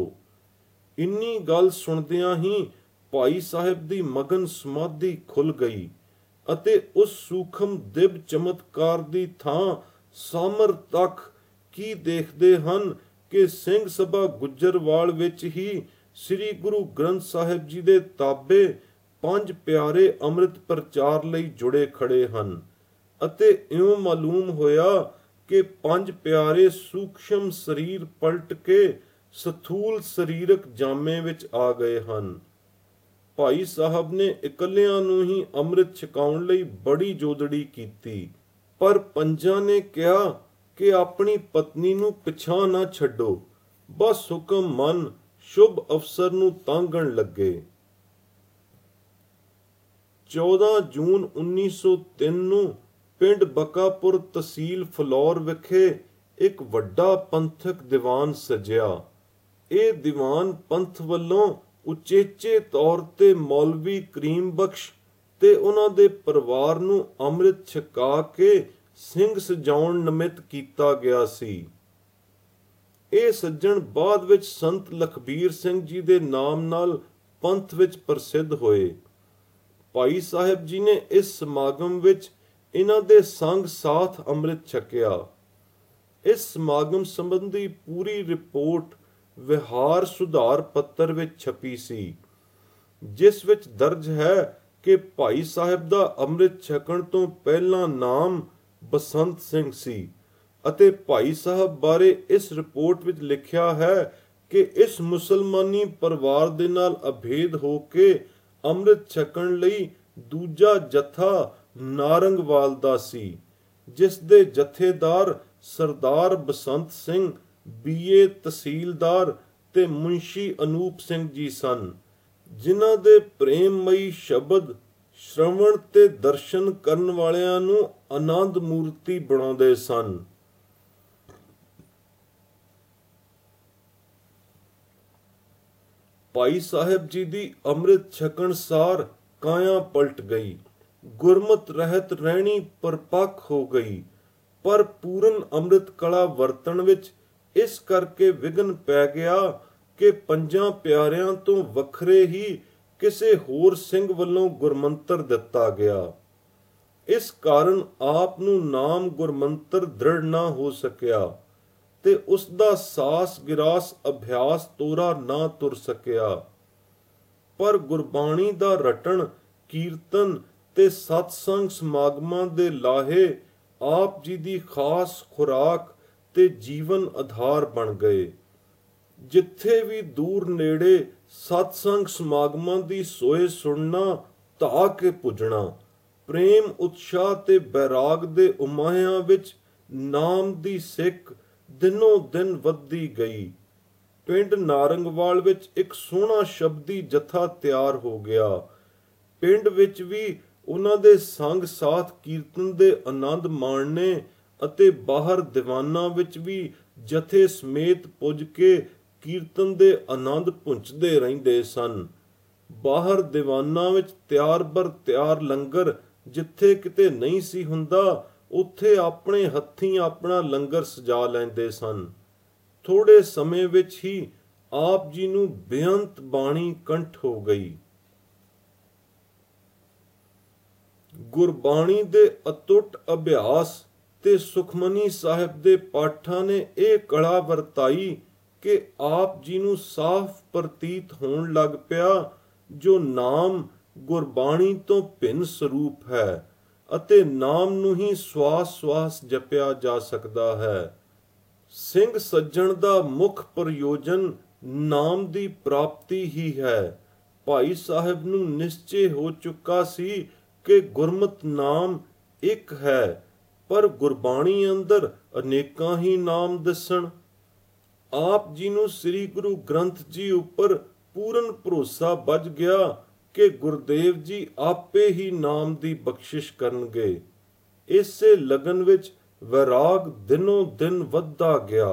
ਇੰਨੀ ਗੱਲ ਸੁਣਦਿਆਂ ਹੀ ਭਾਈ ਸਾਹਿਬ ਦੀ ਮਗਨ ਸਮਾਧੀ ਖੁੱਲ ਗਈ ਅਤੇ ਉਸ ਸੂਖਮ ਦਿਵ ਚਮਤਕਾਰ ਦੀ ਥਾਂ ਸਾਮਰ ਤੱਕ ਕੀ ਦੇਖਦੇ ਹਨ ਕਿ ਸਿੰਘ ਸਭਾ ਗੁੱਜਰਵਾਲ ਵਿੱਚ ਹੀ ਸ੍ਰੀ ਗੁਰੂ ਗ੍ਰੰਥ ਸਾਹਿਬ ਜੀ ਦੇ ਤਾਬੇ ਪੰਜ ਪਿਆਰੇ ਅੰਮ੍ਰਿਤ ਪ੍ਰਚਾਰ ਲਈ ਜੁੜੇ ਖੜੇ ਹਨ ਅਤੇ ਇਉਂ ਮਾਲੂਮ ਹੋਇਆ ਕਿ ਪੰਜ ਪਿਆਰੇ ਸੂਖਸ਼ਮ ਸਰੀਰ ਪਲਟ ਕੇ ਸਥੂਲ ਸਰੀਰਕ ਜਾਮੇ ਵਿੱਚ ਆ ਗਏ ਹਨ। ਭਾਈ ਸਾਹਿਬ ਨੇ ਇਕੱਲਿਆਂ ਨੂੰ ਹੀ ਅੰਮ੍ਰਿਤ ਛਕਾਉਣ ਲਈ ਬੜੀ ਜੋਦੜੀ ਕੀਤੀ, ਪਰ ਪੰਜਾਂ ਨੇ ਕਿਹਾ ਕਿ ਆਪਣੀ ਪਤਨੀ ਨੂੰ ਪਿਛਾਂ ਨਾ ਛੱਡੋ, ਬਸ ਹੁਕਮ ਮੰਨ ਸ਼ੁਭ ਅਵਸਰ ਨੂੰ ਤਾਂਘਣ ਲੱਗੇ। ਚੌਦਾਂ ਜੂਨ ਉੱਨੀ ਸੌ ਤਿੰਨ ਨੂੰ ਪਿੰਡ ਬਕਾਪੁਰ ਤਹਿਸੀਲ ਫਲੌਰ ਵਿਖੇ ਇੱਕ ਵੱਡਾ ਪੰਥਕ ਦੀਵਾਨ ਸਜਿਆ। ਇਹ ਦੀਵਾਨ ਪੰਥ ਵੱਲੋਂ ਉਚੇਚੇ ਤੌਰ ਤੇ ਮੌਲਵੀ ਕਰੀਮ ਬਖਸ਼ ਤੇ ਉਹਨਾਂ ਦੇ ਪਰਿਵਾਰ ਨੂੰ ਅੰਮ੍ਰਿਤ ਛਕਾ ਕੇ ਸਿੰਘ ਸਜਾਉਣ ਨਿਮਿਤ ਕੀਤਾ ਗਿਆ ਸੀ। ਇਹ ਸੱਜਣ ਬਾਅਦ ਵਿੱਚ ਸੰਤ ਲਖਬੀਰ ਸਿੰਘ ਜੀ ਦੇ ਨਾਮ ਨਾਲ ਪੰਥ ਵਿੱਚ ਪ੍ਰਸਿੱਧ ਹੋਏ। ਭਾਈ ਸਾਹਿਬ ਜੀ ਨੇ ਇਸ ਸਮਾਗਮ ਵਿੱਚ ਇਹਨਾਂ ਦੇ ਸੰਗ ਸਾਥ ਅੰਮ੍ਰਿਤ ਛਕਿਆ। ਇਸ ਸਮਾਗਮ ਸੰਬੰਧੀ ਪੂਰੀ ਰਿਪੋਰਟ ਵਿਹਾਰ ਸੁਧਾਰ ਪੱਤਰ ਵਿੱਚ ਛਪੀ ਸੀ। ਜਿਸ ਵਿੱਚ ਦਰਜ ਹੈ ਕਿ ਭਾਈ ਸਾਹਿਬ ਦਾ ਅੰਮ੍ਰਿਤ ਛਕਣ ਤੋਂ ਪਹਿਲਾਂ ਨਾਮ ਬਸੰਤ ਸਿੰਘ ਸੀ ਅਤੇ ਭਾਈ ਸਾਹਿਬ ਬਾਰੇ ਇਸ ਰਿਪੋਰਟ ਵਿੱਚ ਲਿਖਿਆ ਹੈ ਕਿ ਇਸ ਮੁਸਲਮਾਨੀ ਪਰਿਵਾਰ ਦੇ ਨਾਲ ਅਭੇਦ ਹੋ ਕੇ ਅੰਮ੍ਰਿਤ ਛਕਣ ਲਈ ਦੂਜਾ ਜਥਾ ਨਾਰੰਗਵਾਲ ਦਾ ਸੀ, ਜਿਸ ਦੇ ਜਥੇਦਾਰ ਸਰਦਾਰ ਬਸੰਤ ਸਿੰਘ ਬੀਏ ਤਹਿਸੀਲਦਾਰ ਤੇ ਮੁਨਸ਼ੀ ਅਨੂਪ ਸਿੰਘ ਜੀ ਸਨ, ਜਿਨ੍ਹਾਂ ਦੇ ਪ੍ਰੇਮਮਈ ਸ਼ਬਦ ਸ਼ਰਵਣ ਤੇ ਦਰਸ਼ਨ ਕਰਨ ਵਾਲਿਆਂ ਨੂੰ ਆਨੰਦ ਮੂਰਤੀ ਬਣਾਉਂਦੇ ਸਨ। ਭਾਈ ਸਾਹਿਬ ਜੀ ਦੀ ਅੰਮ੍ਰਿਤ ਛਕਣ ਸਾਰ ਕਾਇਆ ਪਲਟ ਗਈ, ਗੁਰਮਤ ਰਹਿਤ ਰਹਿਣੀ ਪਰਪੱਕ ਹੋ ਗਈ, ਪਰ ਪੂਰਨ ਅੰਮ੍ਰਿਤ ਕਲਾ ਵਰਤਣ ਵਿੱਚ ਇਸ ਕਰਕੇ ਵਿਘਨ ਪੈ ਗਿਆ ਕਿ ਪੰਜਾਂ ਪਿਆਰਿਆਂ ਤੋਂ ਵੱਖਰੇ ਹੀ ਕਿਸੇ ਹੋਰ ਸਿੰਘ ਵੱਲੋਂ ਗੁਰਮੰਤਰ ਦਿੱਤਾ ਗਿਆ। ਇਸ ਕਾਰਨ ਆਪ ਨੂੰ ਨਾਮ ਗੁਰਮੰਤਰ ਦ੍ਰਿੜ ਨਾ ਹੋ ਸਕਿਆ ਤੇ ਉਸ ਦਾ ਸਾਸ ਗਿਰਾਸ ਅਭਿਆਸ ਤੋਰਾ ਨਾ ਤੁਰ ਸਕਿਆ। ਪਰ ਗੁਰਬਾਣੀ ਦਾ ਰਟਣ, ਕੀਰਤਨ ਤੇ ਸਤਸੰਗ ਸਮਾਗਮਾਂ ਦੇ ਲਾਹੇ ਆਪ ਜੀ ਦੀ ਖਾਸ ਖੁਰਾਕ ਤੇ ਜੀਵਨ ਆਧਾਰ ਬਣ ਗਏ। ਜਿੱਥੇ ਵੀ ਦੂਰ ਨੇੜੇ ਸਤਸੰਗ ਸਮਾਗਮਾਂ ਦੀ ਸੋਏ ਸੁਣਨਾ, ਧਾ ਕੇ ਪੁੱਜਣਾ, ਪ੍ਰੇਮ ਉਤਸ਼ਾਹ ਤੇ ਬੈਰਾਗ ਦੇ ਉਮਾਹਿਆਂ ਵਿੱਚ ਨਾਮ ਦੀ ਸਿੱਖ ਦਿਨੋਂ ਦਿਨ ਵੱਧਦੀ ਗਈ। ਪਿੰਡ ਨਾਰੰਗਵਾਲ ਵਿੱਚ ਇੱਕ ਸੋਹਣਾ ਸ਼ਬਦੀ ਜਥਾ ਤਿਆਰ ਹੋ ਗਿਆ। ਪਿੰਡ ਵਿੱਚ ਵੀ ਉਹਨਾਂ ਦੇ ਸੰਗ ਸਾਥ ਕੀਰਤਨ ਦੇ ਆਨੰਦ ਮਾਣਨੇ ਅਤੇ ਬਾਹਰ ਦੀਵਾਨਾਂ ਵਿੱਚ ਵੀ ਜਥੇ ਸਮੇਤ ਪੁੱਜ ਕੇ ਕੀਰਤਨ ਦੇ ਆਨੰਦ ਪੁੰਚਦੇ ਰਹਿੰਦੇ ਸਨ। ਬਾਹਰ ਦੀਵਾਨਾਂ ਵਿੱਚ ਤਿਆਰ ਬਰ ਤਿਆਰ ਲੰਗਰ ਜਿੱਥੇ ਕਿਤੇ ਨਹੀਂ ਸੀ ਹੁੰਦਾ, ਉੱਥੇ ਆਪਣੇ ਹੱਥੀਂ ਆਪਣਾ ਲੰਗਰ ਸਜਾ ਲੈਂਦੇ ਸਨ। ਥੋੜੇ ਸਮੇਂ ਵਿੱਚ ਹੀ ਆਪ ਜੀ ਨੂੰ ਬੇਅੰਤ ਬਾਣੀ ਕੰਠ ਹੋ ਗਈ। ਗੁਰਬਾਣੀ ਦੇ ਅਤੁੱਟ ਅਭਿਆਸ ਤੇ ਸੁਖਮਨੀ ਸਾਹਿਬ ਦੇ ਪਾਠਾਂ ਨੇ ਇਹ ਕਲਾ ਵਰਤਾਈ ਕਿ ਆਪ ਜੀ ਨੂੰ ਸਾਫ਼ ਪ੍ਰਤੀਤ ਹੋਣ ਲੱਗ ਪਿਆ ਜੋ ਨਾਮ ਗੁਰਬਾਣੀ ਤੋਂ ਭਿੰਨ ਸਰੂਪ ਹੈ ਅਤੇ ਨਾਮ ਨੂੰ ਹੀ ਸਵਾਸ ਸਵਾਸ ਜਪਿਆ ਜਾ ਸਕਦਾ ਹੈ। ਸਿੰਘ ਸੱਜਣ ਦਾ ਮੁੱਖ ਪ੍ਰਯੋਜਨ ਨਾਮ ਦੀ ਪ੍ਰਾਪਤੀ ਹੀ ਹੈ। ਭਾਈ ਸਾਹਿਬ ਨੂੰ ਨਿਸ਼ਚੇ ਹੋ ਚੁੱਕਾ ਸੀ ਕਿ ਗੁਰਮਤਿ ਨਾਮ ਇੱਕ ਹੈ, ਪਰ ਗੁਰਬਾਣੀ ਅੰਦਰ ਅਨੇਕਾਂ ਹੀ ਨਾਮ ਦਿਸਣ। ਆਪ ਜੀ ਨੂੰ ਸ੍ਰੀ ਗੁਰੂ ਗ੍ਰੰਥ ਜੀ ਉੱਪਰ ਪੂਰਨ ਭਰੋਸਾ ਬੱਝ ਗਿਆ ਕਿ ਗੁਰਦੇਵ ਜੀ ਆਪੇ ਹੀ ਨਾਮ ਦੀ ਬਖਸ਼ਿਸ਼ ਕਰਨਗੇ। ਇਸੇ ਲਗਨ ਵਿੱਚ ਵੈਰਾਗ ਦਿਨੋਂ ਦਿਨ ਵੱਧਦਾ ਗਿਆ।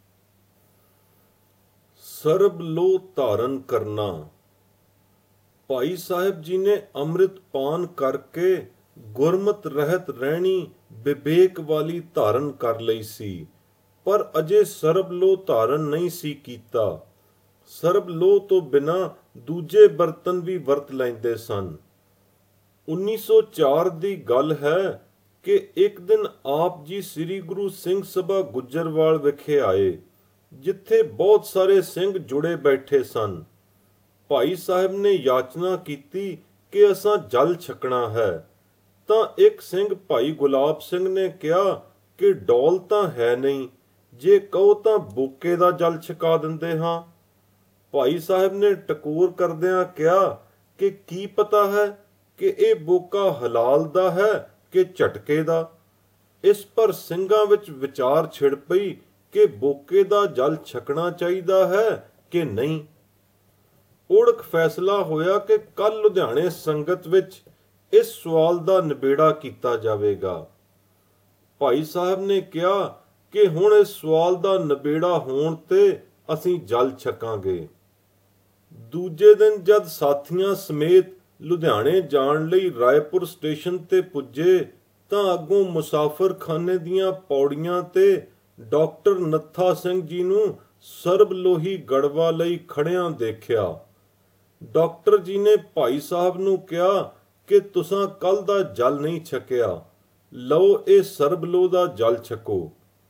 ਸਰਬ ਲੋ ਧਾਰਨ ਕਰਨਾ। ਭਾਈ ਸਾਹਿਬ ਜੀ ਨੇ ਅੰਮ੍ਰਿਤ ਪਾਨ ਕਰਕੇ ਗੁਰਮਤ ਰਹਿਤ ਰਹਿਣੀ ਵਿਵੇਕ ਵਾਲੀ ਧਾਰਨ ਕਰ ਲਈ ਸੀ, ਪਰ ਅਜੇ ਸਰਬ ਲੋ ਧਾਰਨ ਨਹੀਂ ਸੀ ਕੀਤਾ। ਸਰਬ ਲੋ ਤੋਂ ਬਿਨਾਂ ਦੂਜੇ ਬਰਤਨ ਵੀ ਵਰਤ ਲੈਂਦੇ ਸਨ। ਉੱਨੀ ਸੌ ਚਾਰ ਦੀ ਗੱਲ ਹੈ ਕਿ ਇੱਕ ਦਿਨ ਆਪ ਜੀ ਸ੍ਰੀ ਗੁਰੂ ਸਿੰਘ ਸਭਾ ਗੁੱਜਰਵਾਲ ਵਿਖੇ ਆਏ, ਜਿੱਥੇ ਬਹੁਤ ਸਾਰੇ ਸਿੰਘ ਜੁੜੇ ਬੈਠੇ ਸਨ। ਭਾਈ ਸਾਹਿਬ ਨੇ ਯਾਚਨਾ ਕੀਤੀ ਕਿ ਅਸਾਂ ਜਲ ਛਕਣਾ ਹੈ, ਤਾਂ ਇੱਕ ਸਿੰਘ ਭਾਈ ਗੁਲਾਬ ਸਿੰਘ ਨੇ ਕਿਹਾ ਕਿ ਡੋਲ ਤਾਂ ਹੈ ਨਹੀਂ, ਜੇ ਕਹੋ ਤਾਂ ਬੋਕੇ ਦਾ ਜਲ ਛਕਾ ਦਿੰਦੇ ਹਾਂ। ਭਾਈ ਸਾਹਿਬ ਨੇ ਟਕੋਰ ਕਰਦਿਆਂ ਕਿਹਾ ਕਿ ਕੀ ਪਤਾ ਹੈ ਕਿ ਇਹ ਬੋਕਾ ਹਲਾਲ ਦਾ ਹੈ ਕਿ ਝਟਕੇ ਦਾ। ਇਸ ਪਰ ਸਿੰਘਾਂ ਵਿੱਚ ਵਿਚਾਰ ਛਿੜ ਪਈ ਕਿ ਬੋਕੇ ਦਾ ਜਲ ਛਕਣਾ ਚਾਹੀਦਾ ਹੈ ਕਿ ਨਹੀਂ। ਓੜਕ ਫੈਸਲਾ ਹੋਇਆ ਕਿ ਕੱਲ ਲੁਧਿਆਣੇ ਸੰਗਤ ਵਿੱਚ ਇਸ ਸਵਾਲ ਦਾ ਨਿਬੇੜਾ ਕੀਤਾ ਜਾਵੇਗਾ। ਭਾਈ ਸਾਹਿਬ ਨੇ ਕਿਹਾ ਕਿ ਹੁਣ ਇਸ ਸਵਾਲ ਦਾ ਨਿਬੇੜਾ ਹੋਣ ਤੇ ਅਸੀਂ ਜਲ ਛਕਾਂਗੇ। ਦੂਜੇ ਦਿਨ ਜਦ ਸਾਥੀਆਂ ਸਮੇਤ ਲੁਧਿਆਣੇ ਜਾਣ ਲਈ ਰਾਏਪੁਰ ਸਟੇਸ਼ਨ ਤੇ ਪੁੱਜੇ ਤਾਂ ਅੱਗੋਂ ਮੁਸਾਫਰਖਾਨੇ ਦੀਆਂ ਪੌੜੀਆਂ ਤੇ ਡਾਕਟਰ ਨੱਥਾ ਸਿੰਘ ਜੀ ਨੂੰ ਸਰਬ ਲੋਹੀ ਗੜਵਾ ਲਈ ਖੜਿਆਂ ਦੇਖਿਆ। ਡਾਕਟਰ ਜੀ ਨੇ ਭਾਈ ਸਾਹਿਬ ਨੂੰ ਕਿਹਾ ਕਿ ਤੁਸਾਂ ਕੱਲ ਦਾ ਜਲ ਨਹੀਂ ਛਕਿਆ, ਲਓ ਇਹ ਸਰਬ ਲੋਹ ਦਾ ਜਲ ਛਕੋ।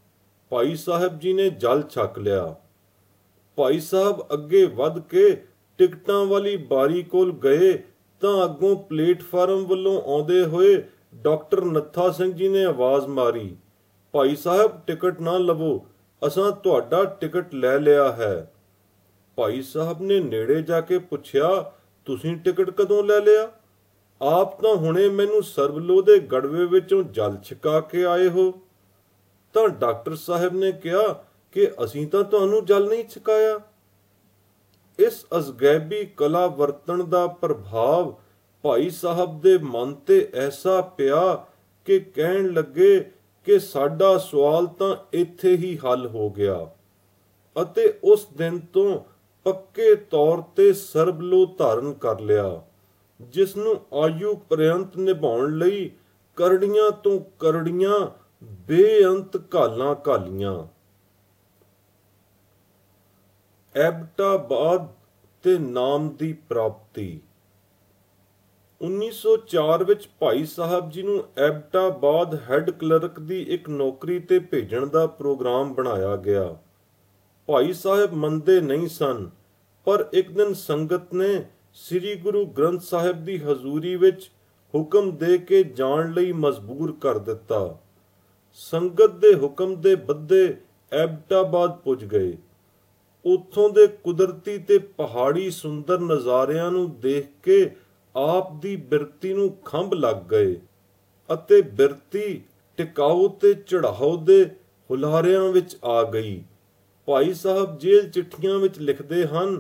ਭਾਈ ਸਾਹਿਬ ਜੀ ਨੇ ਜਲ ਛਕ ਲਿਆ। ਭਾਈ ਸਾਹਿਬ ਅੱਗੇ ਵੱਧ ਕੇ ਟਿਕਟਾਂ ਵਾਲੀ ਬਾਰੀ ਕੋਲ ਗਏ ਤਾਂ ਅੱਗੋਂ ਪਲੇਟਫਾਰਮ ਵੱਲੋਂ ਆਉਂਦੇ ਹੋਏ ਡਾਕਟਰ ਨੱਥਾ ਸਿੰਘ ਜੀ ਨੇ ਆਵਾਜ਼ ਮਾਰੀ, ਭਾਈ ਸਾਹਿਬ ਟਿਕਟ ਨਾ ਲਵੋ, ਅਸਾਂ ਤੁਹਾਡਾ ਟਿਕਟ ਲੈ ਲਿਆ ਹੈ। ਭਾਈ ਸਾਹਿਬ ਨੇ ਨੇੜੇ ਜਾ ਕੇ ਪੁੱਛਿਆ, ਤੁਸੀਂ ਟਿਕਟ ਕਦੋਂ ਲੈ ਲਿਆ? ਆਪ ਤਾਂ ਹੁਣੇ ਮੈਨੂੰ ਸਰਬਲੋ ਦੇ ਗੜਵੇ ਵਿੱਚੋਂ ਜਲ ਛਕਾ ਕੇ ਆਏ ਹੋ। ਤਾਂ ਡਾਕਟਰ ਸਾਹਿਬ ਨੇ ਕਿਹਾ ਕਿ ਅਸੀਂ ਤਾਂ ਤੁਹਾਨੂੰ ਜਲ ਨਹੀਂ ਛਕਾਇਆ। ਇਸ ਅਜ਼ਗੈਬੀ ਕਲਾ ਵਰਤਣ ਦਾ ਪ੍ਰਭਾਵ ਭਾਈ ਸਾਹਿਬ ਦੇ ਮਨ ਤੇ ਐਸਾ ਪਿਆ ਕਿ ਕਹਿਣ ਲੱਗੇ ਕਿ ਸਾਡਾ ਸਵਾਲ ਤਾਂ ਇੱਥੇ ਹੀ ਹੱਲ ਹੋ ਗਿਆ, ਅਤੇ ਉਸ ਦਿਨ ਤੋਂ ਪੱਕੇ ਤੌਰ ਤੇ ਸਰਬਲੋ ਧਾਰਨ ਕਰ ਲਿਆ, ਜਿਸ ਨੂੰ ਆਯੂ ਪ੍ਰਯੰਤ ਨਿਭਾਉਣ ਲਈ ਕਰੜੀਆਂ ਤੋਂ ਕਰੜੀਆਂ ਬੇਅੰਤ ਘਾਲਾਂ ਘਾਲੀਆਂ। ਐਬਟਾਬਾਦ ਤੇ ਨਾਮ ਦੀ ਪ੍ਰਾਪਤੀ। ਉੱਨੀ ਸੌ ਚਾਰ ਵਿੱਚ ਭਾਈ ਸਾਹਿਬ ਜੀ ਨੂੰ ਐਬਟਾਬਾਦ ਹੈੱਡ ਕਲਰਕ ਦੀ ਇੱਕ ਨੌਕਰੀ ਤੇ ਭੇਜਣ ਦਾ ਪ੍ਰੋਗਰਾਮ ਬਣਾਇਆ ਗਿਆ। ਭਾਈ ਸਾਹਿਬ ਮੰਨਦੇ ਨਹੀਂ ਸਨ, ਪਰ ਇੱਕ ਦਿਨ ਸੰਗਤ ਨੇ ਸ੍ਰੀ ਗੁਰੂ ਗ੍ਰੰਥ ਸਾਹਿਬ ਦੀ ਹਜ਼ੂਰੀ ਵਿੱਚ ਹੁਕਮ ਦੇ ਕੇ ਜਾਣ ਲਈ ਮਜਬੂਰ ਕਰ ਦਿੱਤਾ। ਸੰਗਤ ਦੇ ਹੁਕਮ ਦੇ ਬੱਧੇ ਐਬਟਾਬਾਦ ਪੁੱਜ ਗਏ। ਉੱਥੋਂ ਦੇ ਕੁਦਰਤੀ ਤੇ ਪਹਾੜੀ ਸੁੰਦਰ ਨਜ਼ਾਰਿਆਂ ਨੂੰ ਦੇਖ ਕੇ ਆਪ ਦੀ ਬਿਰਤੀ ਨੂੰ ਖੰਭ ਲੱਗ ਗਏ, ਅਤੇ ਬਿਰਤੀ ਟਿਕਾਊ ਤੇ ਚੜਾਓ ਦੇ ਹੁਲਾਰਿਆਂ ਵਿੱਚ ਆ ਗਈ। ਭਾਈ ਸਾਹਿਬ ਜੇਲ੍ਹ ਚਿੱਠੀਆਂ ਵਿੱਚ ਲਿਖਦੇ ਹਨ,